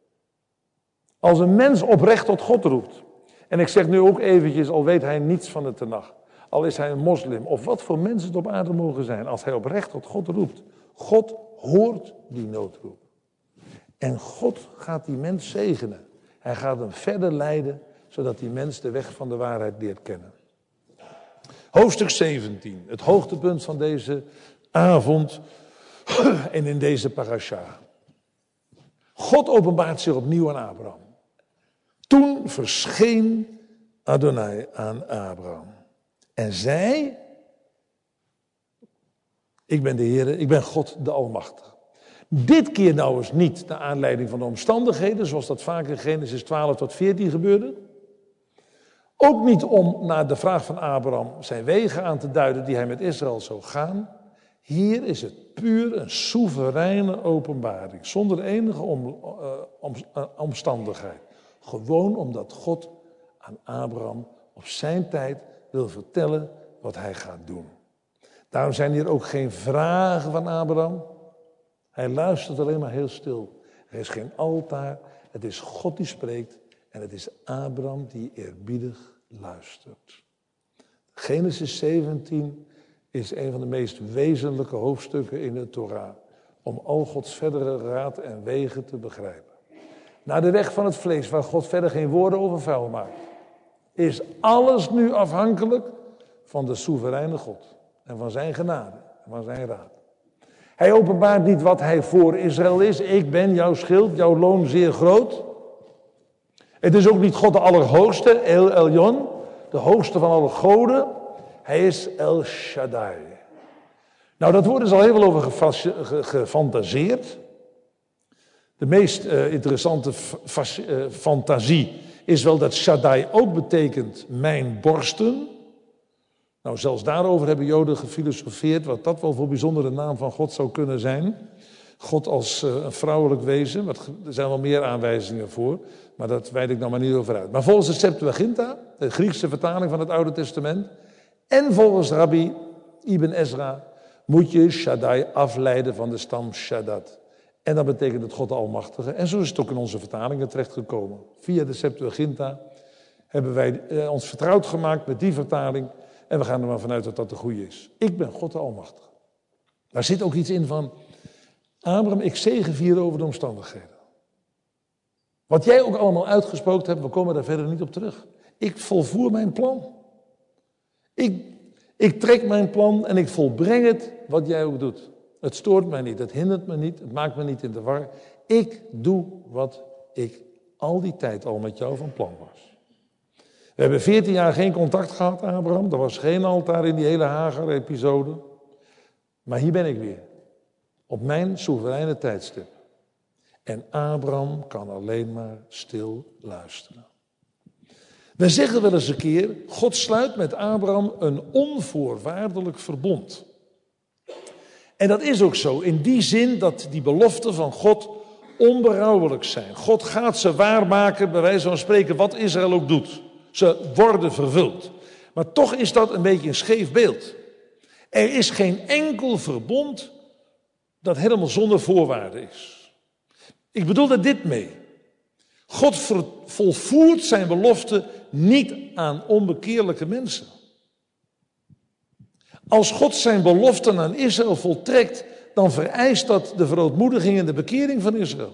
Als een mens oprecht tot God roept. En ik zeg nu ook eventjes, al weet hij niets van de Tenach. Al is hij een moslim, of wat voor mensen het op aarde mogen zijn. Als hij oprecht tot God roept. God hoort die noodroep. En God gaat die mens zegenen. Hij gaat hem verder leiden, zodat die mens de weg van de waarheid leert kennen. Hoofdstuk 17, het hoogtepunt van deze avond en in deze parasha. God openbaart zich opnieuw aan Abraham. Toen verscheen Adonai aan Abraham. En zei, ik ben de Heere, ik ben God de Almachtige. Dit keer nou eens niet naar aanleiding van de omstandigheden, zoals dat vaak in Genesis 12 tot 14 gebeurde. Ook niet om naar de vraag van Abraham zijn wegen aan te duiden die hij met Israël zou gaan. Hier is het puur een soevereine openbaring, zonder enige omstandigheid. Gewoon omdat God aan Abraham op zijn tijd wil vertellen wat hij gaat doen. Daarom zijn hier ook geen vragen van Abraham. Hij luistert alleen maar heel stil. Er is geen altaar, het is God die spreekt en het is Abraham die eerbiedig luistert. Genesis 17 is een van de meest wezenlijke hoofdstukken in de Torah. Om al Gods verdere raad en wegen te begrijpen. Naar de weg van het vlees, waar God verder geen woorden over vuil maakt. Is alles nu afhankelijk van de soevereine God. En van zijn genade en van zijn raad. Hij openbaart niet wat hij voor Israël is. Ik ben jouw schild, jouw loon zeer groot. Het is ook niet God de Allerhoogste, El Elyon, de hoogste van alle goden. Hij is El Shaddai. Nou, dat woord is al heel veel over gefantaseerd. De meest interessante fantasie is wel dat Shaddai ook betekent mijn borsten. Nou, zelfs daarover hebben Joden gefilosofeerd, wat dat wel voor bijzondere naam van God zou kunnen zijn. God als een vrouwelijk wezen, er zijn wel meer aanwijzingen voor, maar dat wijd ik nou maar niet over uit. Maar volgens de Septuaginta, de Griekse vertaling van het Oude Testament, en volgens Rabbi Ibn Ezra, moet je Shaddai afleiden van de stam Shaddad. En dat betekent het God de Almachtige. En zo is het ook in onze vertalingen terechtgekomen. Via de Septuaginta hebben wij ons vertrouwd gemaakt met die vertaling. En we gaan er maar vanuit dat dat de goede is. Ik ben God de Almachtige. Daar zit ook iets in van, Abraham, ik zegevier over de omstandigheden. Wat jij ook allemaal uitgesproken hebt, we komen daar verder niet op terug. Ik volvoer mijn plan. Ik trek mijn plan en ik volbreng het wat jij ook doet. Het stoort mij niet, het hindert me niet, het maakt me niet in de war. Ik doe wat ik al die tijd al met jou van plan was. We hebben 14 jaar geen contact gehad, Abraham. Er was geen altaar in die hele Hagar-episode. Maar hier ben ik weer. Op mijn soevereine tijdstip. En Abraham kan alleen maar stil luisteren. We zeggen wel eens een keer, God sluit met Abraham een onvoorwaardelijk verbond. En dat is ook zo, in die zin dat die beloften van God onberouwelijk zijn. God gaat ze waarmaken, bij wijze van spreken, wat Israël ook doet. Ze worden vervuld. Maar toch is dat een beetje een scheef beeld. Er is geen enkel verbond dat helemaal zonder voorwaarden is. Ik bedoel er dit mee. God volvoert zijn belofte niet aan onbekeerlijke mensen. Als God zijn beloften aan Israël voltrekt, dan vereist dat de verootmoediging en de bekering van Israël.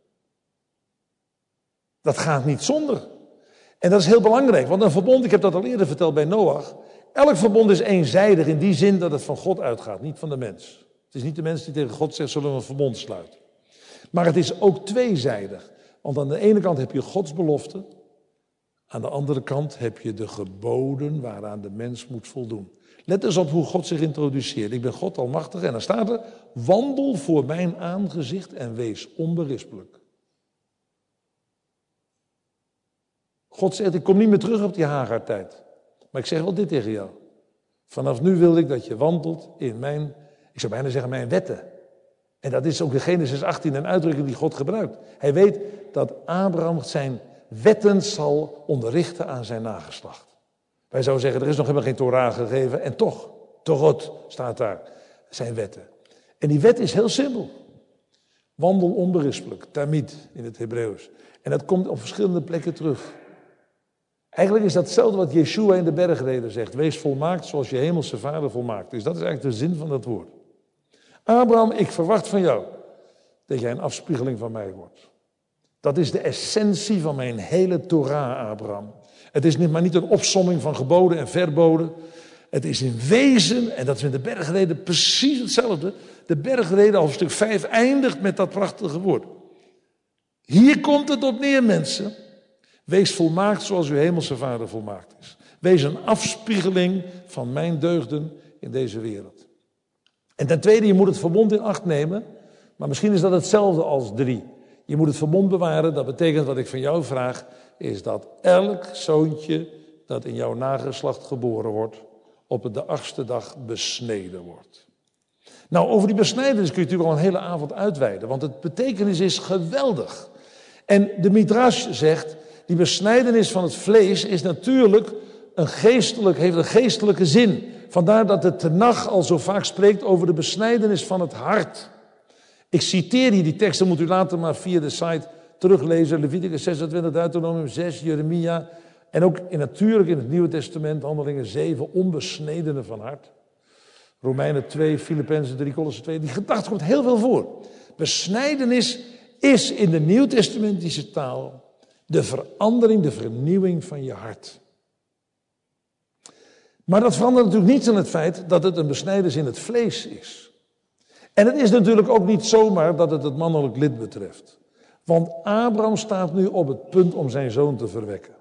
Dat gaat niet zonder. En dat is heel belangrijk, want een verbond, ik heb dat al eerder verteld bij Noach, elk verbond is eenzijdig in die zin dat het van God uitgaat, niet van de mens. Het is niet de mens die tegen God zegt, zullen we een verbond sluiten. Maar het is ook tweezijdig. Want aan de ene kant heb je Gods belofte, aan de andere kant heb je de geboden waaraan de mens moet voldoen. Let eens op hoe God zich introduceert. Ik ben God almachtig en dan staat er, wandel voor mijn aangezicht en wees onberispelijk. God zegt, ik kom niet meer terug op die Hagar-tijd. Maar ik zeg wel dit tegen jou. Vanaf nu wil ik dat je wandelt in mijn, ik zou bijna zeggen mijn wetten. En dat is ook in Genesis 18 een uitdrukking die God gebruikt. Hij weet dat Abraham zijn wetten zal onderrichten aan zijn nageslacht. Wij zouden zeggen, er is nog helemaal geen Torah gegeven. En toch, Torot staat daar, zijn wetten. En die wet is heel simpel. Wandel onberispelijk, tamid in het Hebreeuws. En dat komt op verschillende plekken terug. Eigenlijk is dat hetzelfde wat Yeshua in de bergreden zegt. Wees volmaakt zoals je hemelse vader volmaakt is. Dat is eigenlijk de zin van dat woord. Abraham, ik verwacht van jou dat jij een afspiegeling van mij wordt. Dat is de essentie van mijn hele Torah, Abraham. Het is maar niet een opsomming van geboden en verboden. Het is in wezen, en dat is in de bergreden precies hetzelfde. De bergreden, hoofdstuk 5, eindigt met dat prachtige woord. Hier komt het op neer, mensen. Wees volmaakt zoals uw hemelse vader volmaakt is. Wees een afspiegeling van mijn deugden in deze wereld. En ten tweede, je moet het verbond in acht nemen. Maar misschien is dat hetzelfde als 3. Je moet het verbond bewaren. Dat betekent wat ik van jou vraag, is dat elk zoontje dat in jouw nageslacht geboren wordt, op de 8e dag besneden wordt. Nou, over die besnijdenis kun je natuurlijk al een hele avond uitweiden. Want het betekenis is geweldig. En de Midrash zegt, die besnijdenis van het vlees is natuurlijk heeft een geestelijke zin. Vandaar dat de Tenach al zo vaak spreekt over de besnijdenis van het hart. Ik citeer hier die teksten, moet u later maar via de site teruglezen. Leviticus 26, Deuteronomium 6, Jeremia. En ook natuurlijk in het Nieuwe Testament, Handelingen 7, onbesnedenen van hart. Romeinen 2, Filippenzen 3, Kolossen 2. Die gedachte komt heel veel voor. Besnijdenis is in de Nieuwtestamentische taal de verandering, de vernieuwing van je hart. Maar dat verandert natuurlijk niet aan het feit dat het een besnijdenis in het vlees is. En het is natuurlijk ook niet zomaar dat het mannelijk lid betreft. Want Abraham staat nu op het punt om zijn zoon te verwekken.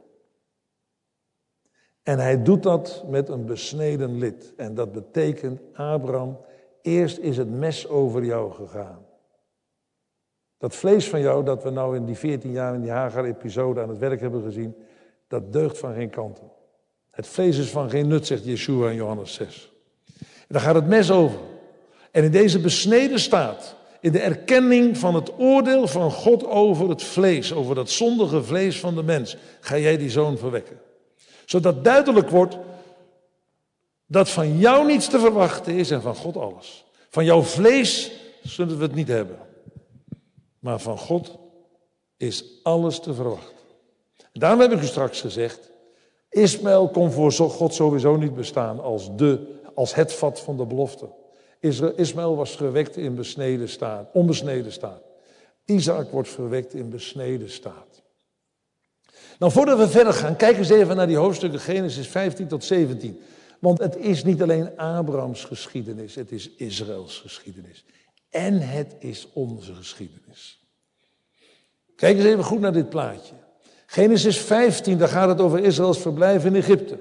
En hij doet dat met een besneden lid. En dat betekent, Abraham, eerst is het mes over jou gegaan. Dat vlees van jou, dat we nou in die 14 jaar in die Hagar-episode aan het werk hebben gezien, dat deugt van geen kanten. Het vlees is van geen nut, zegt Yeshua in Johannes 6. En daar gaat het mes over. En in deze besneden staat, in de erkenning van het oordeel van God over het vlees, over dat zondige vlees van de mens, ga jij die zoon verwekken. Zodat duidelijk wordt dat van jou niets te verwachten is en van God alles. Van jouw vlees zullen we het niet hebben. Maar van God is alles te verwachten. Daarom heb ik u straks gezegd, Ismaël kon voor God sowieso niet bestaan als het vat van de belofte. Ismaël was verwekt in onbesneden staat. Isaac wordt verwekt in besneden staat. Nou, voordat we verder gaan, kijk eens even naar die hoofdstukken Genesis 15 tot 17. Want het is niet alleen Abrahams geschiedenis, het is Israëls geschiedenis. En het is onze geschiedenis. Kijk eens even goed naar dit plaatje. Genesis 15, daar gaat het over Israëls verblijf in Egypte.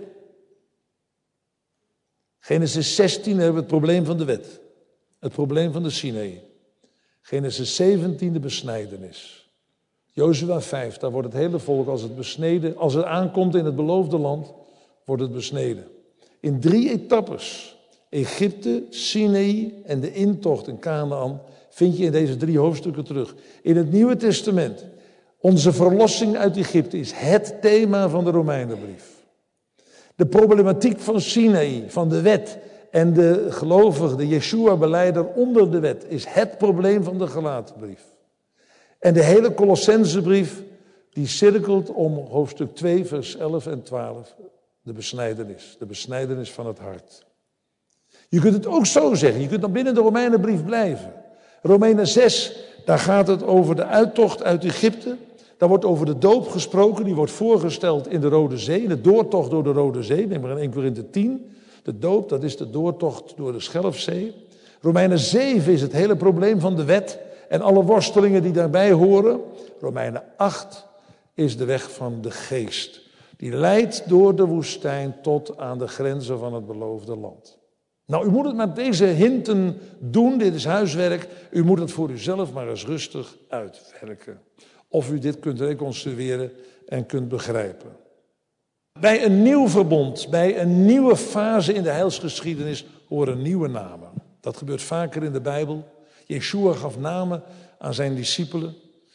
Genesis 16 hebben we het probleem van de wet. Het probleem van de Sinaï. Genesis 17 de besnijdenis. Jozua 5, daar wordt het hele volk als het aankomt in het beloofde land, wordt het besneden. In 3 etappes. Egypte, Sinaï en de intocht in Kanaan vind je in deze 3 hoofdstukken terug. In het Nieuwe Testament, onze verlossing uit Egypte is het thema van de Romeinenbrief. De problematiek van Sinaï, van de wet en de gelovige, de Yeshua-belijder onder de wet, is het probleem van de Galatenbrief. En de hele Colossensebrief, die cirkelt om hoofdstuk 2, vers 11 en 12, de besnijdenis van het hart. Je kunt het ook zo zeggen, je kunt dan binnen de Romeinenbrief blijven. Romeinen 6, daar gaat het over de uittocht uit Egypte. Daar wordt over de doop gesproken, die wordt voorgesteld in de Rode Zee, in de doortocht door de Rode Zee, neem maar in 1 Korinthe 10. De doop, dat is de doortocht door de Schelfzee. Romeinen 7 is het hele probleem van de wet en alle worstelingen die daarbij horen. Romeinen 8 is de weg van de geest. Die leidt door de woestijn tot aan de grenzen van het beloofde land. Nou, u moet het met deze hinten doen, dit is huiswerk. U moet het voor uzelf maar eens rustig uitwerken. Of u dit kunt reconstrueren en kunt begrijpen. Bij een nieuw verbond, bij een nieuwe fase in de heilsgeschiedenis horen nieuwe namen. Dat gebeurt vaker in de Bijbel. Yeshua gaf namen aan zijn discipelen.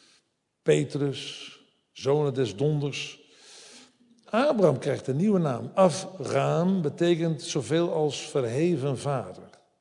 Petrus, zonen des donders. Abraham krijgt een nieuwe naam. Avraham betekent zoveel als verheven vader.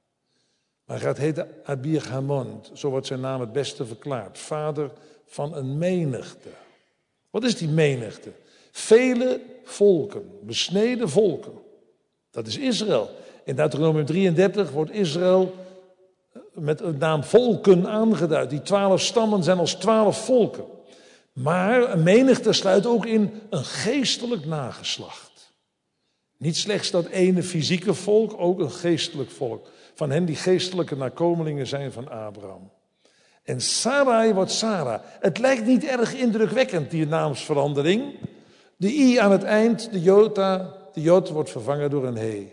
Maar hij gaat heten Abir-Hamon, zo wordt zijn naam het beste verklaard. Vader van een menigte. Wat is die menigte? Vele volken, besneden volken. Dat is Israël. In Deuteronomium 33 wordt Israël met de naam volken aangeduid. Die 12 stammen zijn als 12 volken. Maar een menigte sluit ook in een geestelijk nageslacht. Niet slechts dat ene fysieke volk, ook een geestelijk volk. Van hen die geestelijke nakomelingen zijn van Abraham. En Sarai wordt Sarah. Het lijkt niet erg indrukwekkend, die naamsverandering. De i aan het eind, de jod wordt vervangen door een he.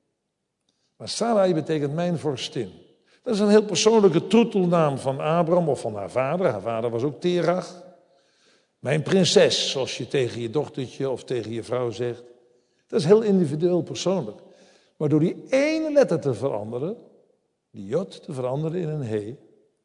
Maar Sarai betekent mijn vorstin. Dat is een heel persoonlijke troetelnaam van Abraham of van haar vader. Haar vader was ook Terach. Mijn prinses, zoals je tegen je dochtertje of tegen je vrouw zegt. Dat is heel individueel persoonlijk. Maar door die ene letter te veranderen, die jod te veranderen in een he,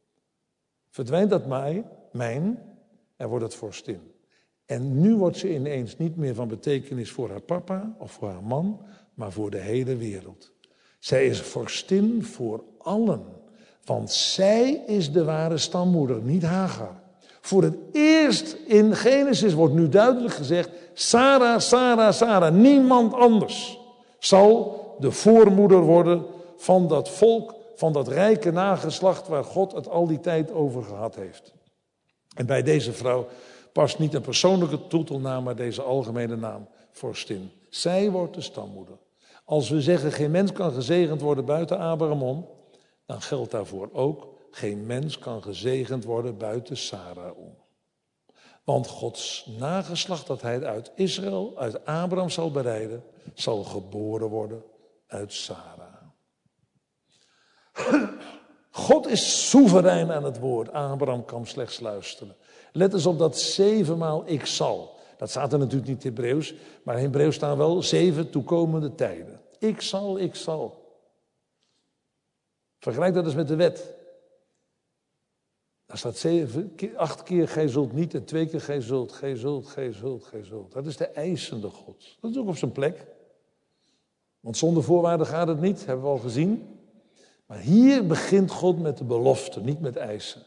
verdwijnt dat mijn en wordt het vorstin. En nu wordt ze ineens niet meer van betekenis voor haar papa of voor haar man, maar voor de hele wereld. Zij is vorstin voor allen, want zij is de ware stammoeder, niet Hagar. Voor het eerst in Genesis wordt nu duidelijk gezegd, Sarah, Sarah, Sarah, niemand anders zal de voormoeder worden van dat volk, van dat rijke nageslacht waar God het al die tijd over gehad heeft. En bij deze vrouw past niet een persoonlijke troetelnaam, maar deze algemene naam, vorstin. Zij wordt de stammoeder. Als we zeggen geen mens kan gezegend worden buiten Abraham, dan geldt daarvoor ook geen mens kan gezegend worden buiten Sarah om. Want Gods nageslacht dat hij uit Israël, uit Abraham zal bereiden, zal geboren worden uit Sarah. God is soeverein aan het woord. Abraham kan slechts luisteren. Let eens op dat 7-maal ik zal. Dat staat er natuurlijk niet in Hebreeuws, maar in Hebreeuws staan wel 7 toekomende tijden. Ik zal, ik zal. Vergelijk dat eens met de wet. Daar staat 8 keer gij zult niet en 2 keer gij zult, gij zult, gij zult, gij zult. Dat is de eisende God. Dat is ook op zijn plek. Want zonder voorwaarden gaat het niet, hebben we al gezien. Maar hier begint God met de belofte, niet met eisen.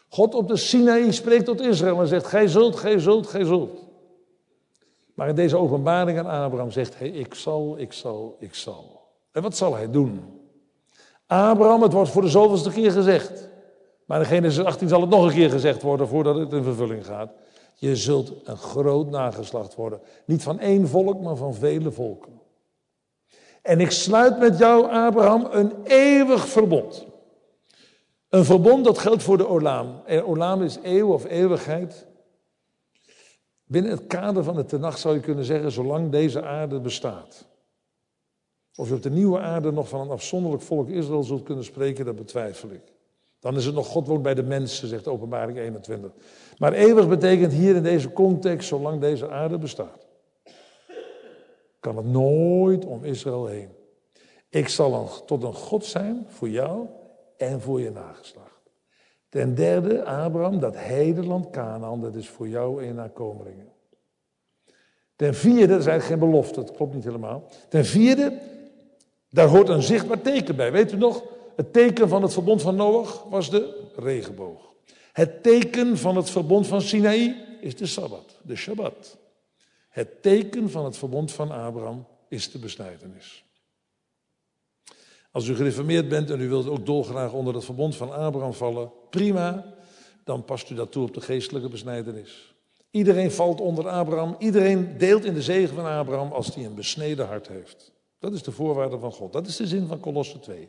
God op de Sinaï spreekt tot Israël en zegt, gij zult, gij zult, gij zult. Maar in deze openbaring aan Abraham zegt hij, ik zal, ik zal, ik zal. En wat zal hij doen? Abraham, het wordt voor de zoveelste keer gezegd. Maar in Genesis 18 zal het nog een keer gezegd worden voordat het in vervulling gaat. Je zult een groot nageslacht worden. Niet van één volk, maar van vele volken. En ik sluit met jou, Abraham, een eeuwig verbond. Een verbond dat geldt voor de Olam. En Olam is eeuw of eeuwigheid. Binnen het kader van de Tenach zou je kunnen zeggen, zolang deze aarde bestaat. Of je op de nieuwe aarde nog van een afzonderlijk volk Israël zult kunnen spreken, dat betwijfel ik. Dan is het nog, God woont bij de mensen, zegt Openbaring 21. Maar eeuwig betekent hier in deze context, zolang deze aarde bestaat. Kan het nooit om Israël heen. Ik zal tot een God zijn voor jou en voor je nageslacht. Ten derde, Abraham, dat hele land Kanaan, dat is voor jou en je nakomelingen. Ten vierde, dat is eigenlijk geen belofte, dat klopt niet helemaal. Ten vierde, daar hoort een zichtbaar teken bij. Weet u nog? Het teken van het verbond van Noach was de regenboog. Het teken van het verbond van Sinaï is de Sabbat, de Shabbat. Het teken van het verbond van Abraham is de besnijdenis. Als u gereformeerd bent en u wilt ook dolgraag onder het verbond van Abraham vallen, prima, dan past u dat toe op de geestelijke besnijdenis. Iedereen valt onder Abraham, iedereen deelt in de zegen van Abraham als hij een besneden hart heeft. Dat is de voorwaarde van God, dat is de zin van Kolosse 2.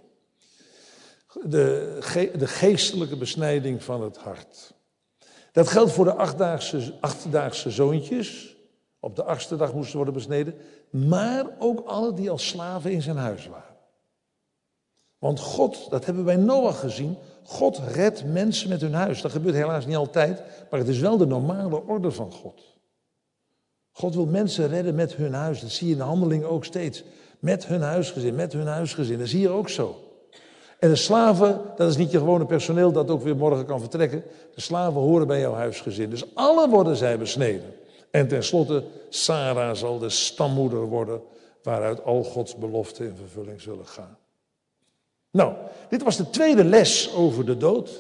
De geestelijke besnijding van het hart. Dat geldt voor de achtdaagse zoontjes. Op de 8e dag moesten worden besneden. Maar ook alle die als slaven in zijn huis waren. Want God, dat hebben wij Noach gezien. God redt mensen met hun huis. Dat gebeurt helaas niet altijd. Maar het is wel de normale orde van God. God wil mensen redden met hun huis. Dat zie je in de handelingen ook steeds. Met hun huisgezin, met hun huisgezin. Dat is hier ook zo. En de slaven, dat is niet je gewone personeel dat ook weer morgen kan vertrekken. De slaven horen bij jouw huisgezin. Dus alle worden zij besneden. En tenslotte, Sarah zal de stammoeder worden waaruit al Gods beloften in vervulling zullen gaan. Nou, dit was de tweede les over de dood.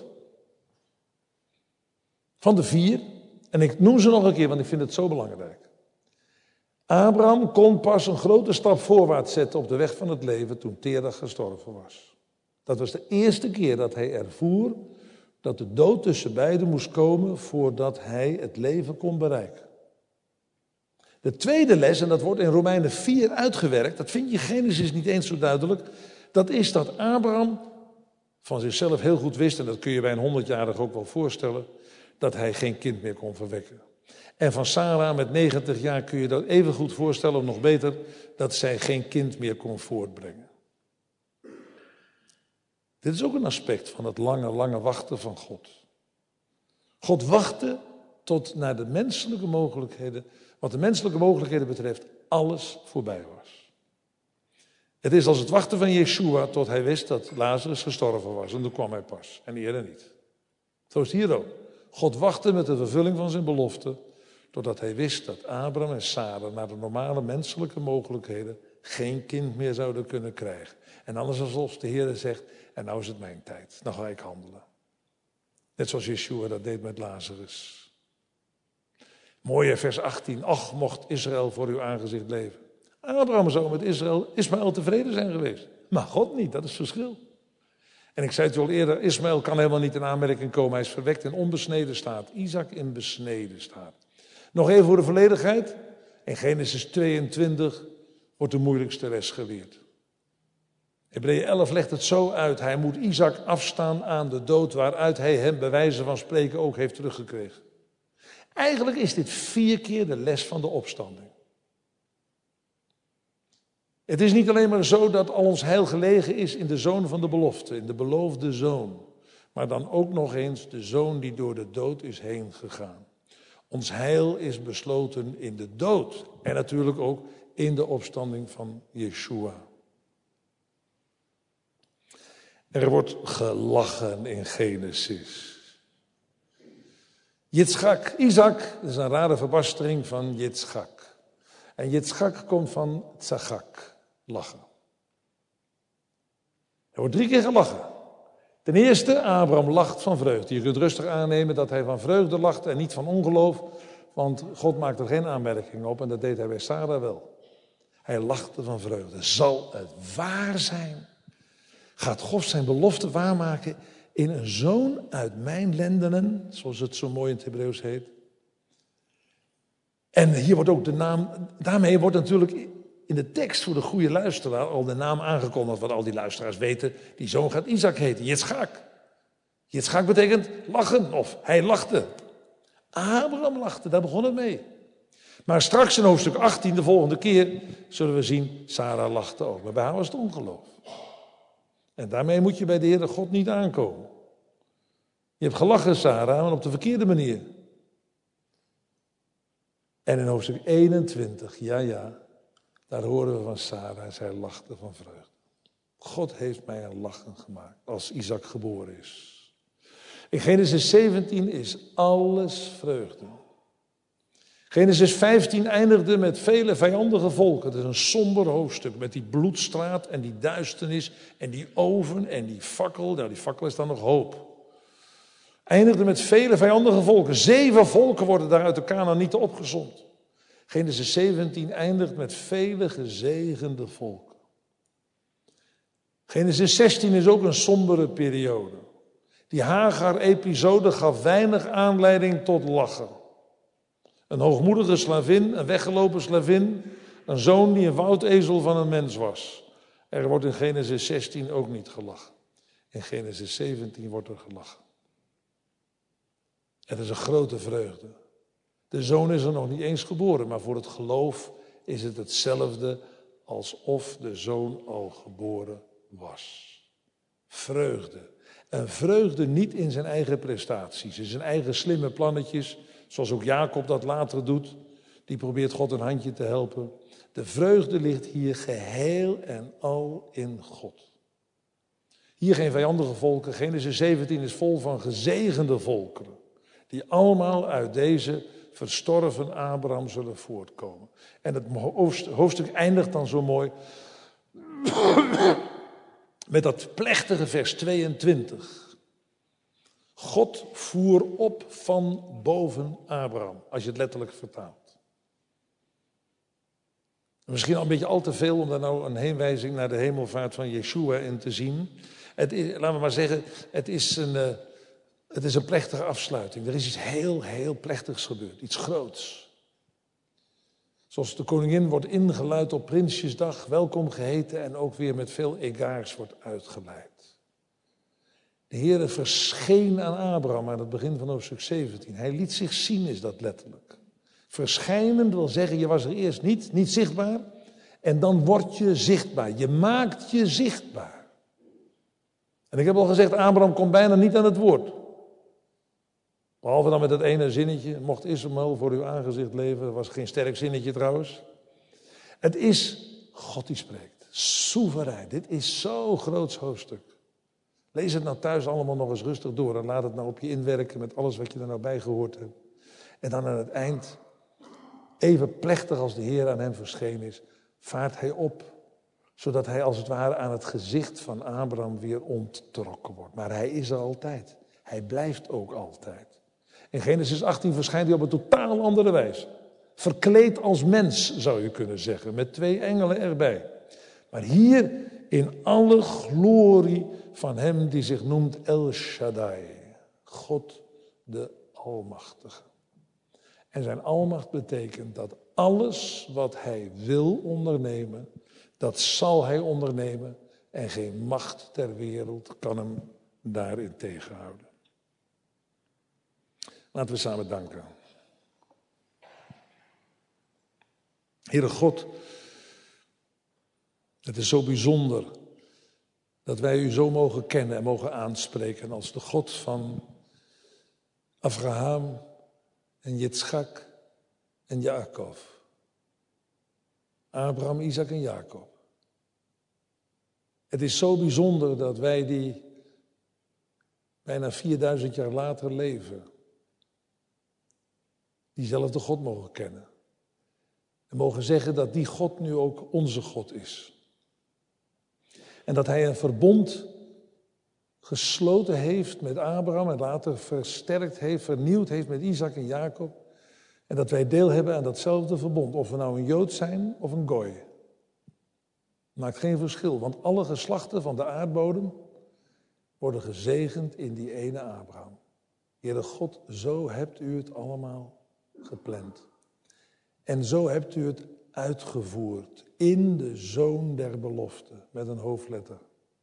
Van de 4. En ik noem ze nog een keer, want ik vind het zo belangrijk. Abraham kon pas een grote stap voorwaarts zetten op de weg van het leven toen Terach gestorven was. Dat was de eerste keer dat hij ervoer dat de dood tussen beiden moest komen voordat hij het leven kon bereiken. De tweede les, en dat wordt in Romeinen 4 uitgewerkt, dat vind je Genesis niet eens zo duidelijk, dat is dat Abraham van zichzelf heel goed wist, en dat kun je bij een 100-jarige ook wel voorstellen, dat hij geen kind meer kon verwekken. En van Sarah met 90 jaar kun je dat even goed voorstellen, of nog beter, dat zij geen kind meer kon voortbrengen. Dit is ook een aspect van het lange wachten van God. God wachtte tot naar de menselijke mogelijkheden, wat de menselijke mogelijkheden betreft, alles voorbij was. Het is als het wachten van Yeshua tot hij wist dat Lazarus gestorven was. En toen kwam hij pas. En eerder niet. Zo is het hier ook. God wachtte met de vervulling van zijn belofte, totdat hij wist dat Abraham en Sarah naar de normale menselijke mogelijkheden geen kind meer zouden kunnen krijgen. En anders alsof de Heer zegt, en nou is het mijn tijd, nou ga ik handelen. Net zoals Yeshua dat deed met Lazarus. Mooie vers 18, ach mocht Israël voor uw aangezicht leven. Abraham zou met Ismaël tevreden zijn geweest. Maar God niet, dat is het verschil. En ik zei het u al eerder, Ismaël kan helemaal niet in aanmerking komen. Hij is verwekt in onbesneden staat. Isaac in besneden staat. Nog even voor de volledigheid. In Genesis 22 wordt de moeilijkste les geleerd. Hebreeën 11 legt het zo uit. Hij moet Isaac afstaan aan de dood waaruit hij hem bij wijze van spreken ook heeft teruggekregen. Eigenlijk is dit 4 keer de les van de opstanding. Het is niet alleen maar zo dat al ons heil gelegen is in de zoon van de belofte, in de beloofde zoon. Maar dan ook nog eens de zoon die door de dood is heen gegaan. Ons heil is besloten in de dood. En natuurlijk ook in de opstanding van Yeshua. Er wordt gelachen in Genesis. Yitzchak, Isaac, dat is een rare verbastering van Yitzchak. En Yitzchak komt van tzachak, lachen. Er wordt 3 keer gelachen. Ten eerste, Abraham lacht van vreugde. Je kunt rustig aannemen dat hij van vreugde lachte en niet van ongeloof. Want God maakt er geen aanmerking op en dat deed hij bij Sarah wel. Hij lachte van vreugde. Zal het waar zijn? Gaat God zijn belofte waarmaken in een zoon uit mijn lendenen, zoals het zo mooi in het Hebreeuws heet? En hier wordt ook de naam, daarmee wordt natuurlijk in de tekst voor de goede luisteraar al de naam aangekondigd, wat al die luisteraars weten. Die zoon gaat Isaac heten, Jitschak. Jitschak betekent lachen, of hij lachte. Abraham lachte, daar begon het mee. Maar straks in hoofdstuk 18, de volgende keer, zullen we zien, Sarah lachte ook. Maar bij haar was het ongeloof. En daarmee moet je bij de Heere God niet aankomen. Je hebt gelachen, Sarah, maar op de verkeerde manier. En in hoofdstuk 21, ja, daar horen we van Sarah, zij lachte van vreugde. God heeft mij een lachen gemaakt als Isaac geboren is. In Genesis 17 is alles vreugde. Genesis 15 eindigde met vele vijandige volken. Het is een somber hoofdstuk met die bloedstraat en die duisternis en die oven en die fakkel. Nou, die fakkel is dan nog hoop. Eindigde met vele vijandige volken. 7 volken worden daar uit de Kanaanieten opgezond. Genesis 17 eindigt met vele gezegende volken. Genesis 16 is ook een sombere periode. Die Hagar-episode gaf weinig aanleiding tot lachen. Een hoogmoedige slavin, een weggelopen slavin, een zoon die een woudezel van een mens was. Er wordt in Genesis 16 ook niet gelachen. In Genesis 17 wordt er gelachen. Het is een grote vreugde. De zoon is er nog niet eens geboren, maar voor het geloof is het hetzelfde alsof de zoon al geboren was. Vreugde. En vreugde niet in zijn eigen prestaties, in zijn eigen slimme plannetjes, zoals ook Jacob dat later doet. Die probeert God een handje te helpen. De vreugde ligt hier geheel en al in God. Hier geen vijandige volken. Genesis 17 is vol van gezegende volkeren. Die allemaal uit deze verstorven Abraham zullen voortkomen. En het hoofdstuk eindigt dan zo mooi met dat plechtige vers 22. God voer op van boven Abraham, als je het letterlijk vertaalt. Misschien al een beetje al te veel om daar nou een heenwijzing naar de hemelvaart van Yeshua in te zien. Laten we maar zeggen, het is een plechtige afsluiting. Er is iets heel plechtigs gebeurd, iets groots. Zoals de koningin wordt ingeluid op Prinsjesdag, welkom geheten en ook weer met veel egaars wordt uitgeleid. De Heere verscheen aan Abraham aan het begin van hoofdstuk 17. Hij liet zich zien, is dat letterlijk. Verschijnen wil zeggen, je was er eerst niet zichtbaar. En dan word je zichtbaar. Je maakt je zichtbaar. En ik heb al gezegd, Abraham komt bijna niet aan het woord. Behalve dan met dat ene zinnetje, mocht Ismaël voor uw aangezicht leven. Dat was geen sterk zinnetje trouwens. Het is God die spreekt. Soeverein. Dit is zo'n groot hoofdstuk. Lees het nou thuis allemaal nog eens rustig door en laat het nou op je inwerken met alles wat je er nou bij gehoord hebt. En dan aan het eind, even plechtig als de Heer aan hem verschenen is, vaart hij op. Zodat hij als het ware aan het gezicht van Abraham weer onttrokken wordt. Maar hij is er altijd. Hij blijft ook altijd. In Genesis 18 verschijnt hij op een totaal andere wijze. Verkleed als mens, zou je kunnen zeggen, met 2 engelen erbij. Maar hier in alle glorie van hem die zich noemt El Shaddai. God de Almachtige. En zijn almacht betekent dat alles wat hij wil ondernemen, dat zal hij ondernemen. En geen macht ter wereld kan hem daarin tegenhouden. Laten we samen danken. Heere God, het is zo bijzonder dat wij u zo mogen kennen en mogen aanspreken als de God van Abraham en Jitschak en Jacob. Abraham, Isaac en Jacob. Het is zo bijzonder dat wij die bijna 4000 jaar later leven, diezelfde God mogen kennen. En mogen zeggen dat die God nu ook onze God is. En dat hij een verbond gesloten heeft met Abraham en later versterkt heeft, vernieuwd heeft met Isaac en Jacob. En dat wij deel hebben aan datzelfde verbond, of we nou een Jood zijn of een Goy. Maakt geen verschil, want alle geslachten van de aardbodem worden gezegend in die ene Abraham. Heere God, zo hebt u het allemaal gepland. En zo hebt u het uitgevoerd in de Zoon der belofte, met een hoofdletter.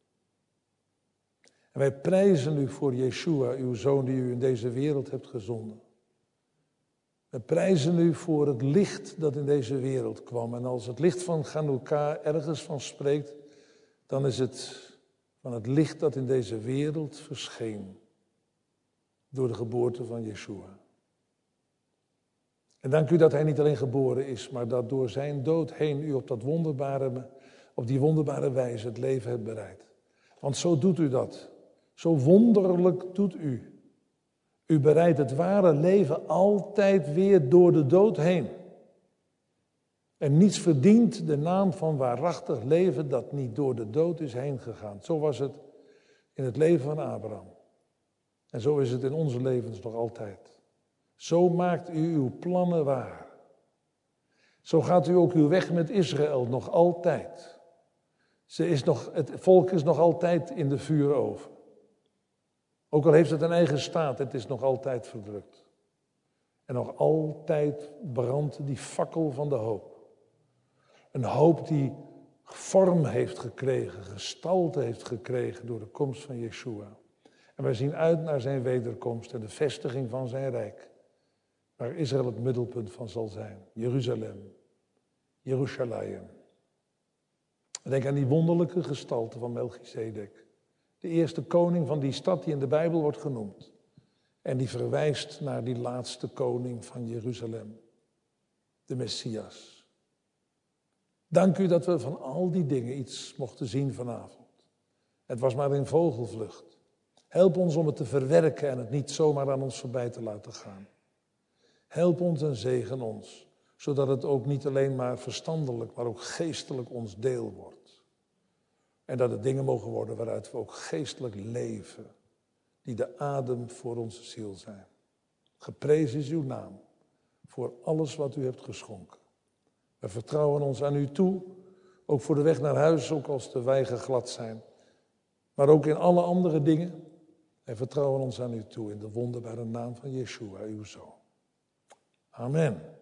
En wij prijzen u voor Yeshua, uw Zoon die u in deze wereld hebt gezonden. We prijzen u voor het licht dat in deze wereld kwam. En als het licht van Chanukah ergens van spreekt, dan is het van het licht dat in deze wereld verscheen. Door de geboorte van Yeshua. En dank u dat hij niet alleen geboren is, maar dat door zijn dood heen u op die wonderbare wijze het leven hebt bereid. Want zo doet u dat. Zo wonderlijk doet u. U bereidt het ware leven altijd weer door de dood heen. En niets verdient de naam van waarachtig leven dat niet door de dood is heen gegaan. Zo was het in het leven van Abraham. En zo is het in onze levens nog altijd. Zo maakt u uw plannen waar. Zo gaat u ook uw weg met Israël nog altijd. Het volk is nog altijd in de vuuroven. Ook al heeft het een eigen staat, het is nog altijd verdrukt. En nog altijd brandt die fakkel van de hoop. Een hoop die vorm heeft gekregen, gestalte heeft gekregen door de komst van Yeshua. En wij zien uit naar zijn wederkomst en de vestiging van zijn rijk. Waar Israël het middelpunt van zal zijn. Jeruzalem. Jeruzalem. Denk aan die wonderlijke gestalte van Melchizedek. De eerste koning van die stad die in de Bijbel wordt genoemd. En die verwijst naar die laatste koning van Jeruzalem. De Messias. Dank u dat we van al die dingen iets mochten zien vanavond. Het was maar een vogelvlucht. Help ons om het te verwerken en het niet zomaar aan ons voorbij te laten gaan. Help ons en zegen ons, zodat het ook niet alleen maar verstandelijk, maar ook geestelijk ons deel wordt. En dat het dingen mogen worden waaruit we ook geestelijk leven, die de adem voor onze ziel zijn. Geprezen is uw naam voor alles wat u hebt geschonken. We vertrouwen ons aan u toe, ook voor de weg naar huis, ook als de wegen glad zijn. Maar ook in alle andere dingen. Wij vertrouwen ons aan u toe in de wonderbare naam van Yeshua, uw Zoon. Amen.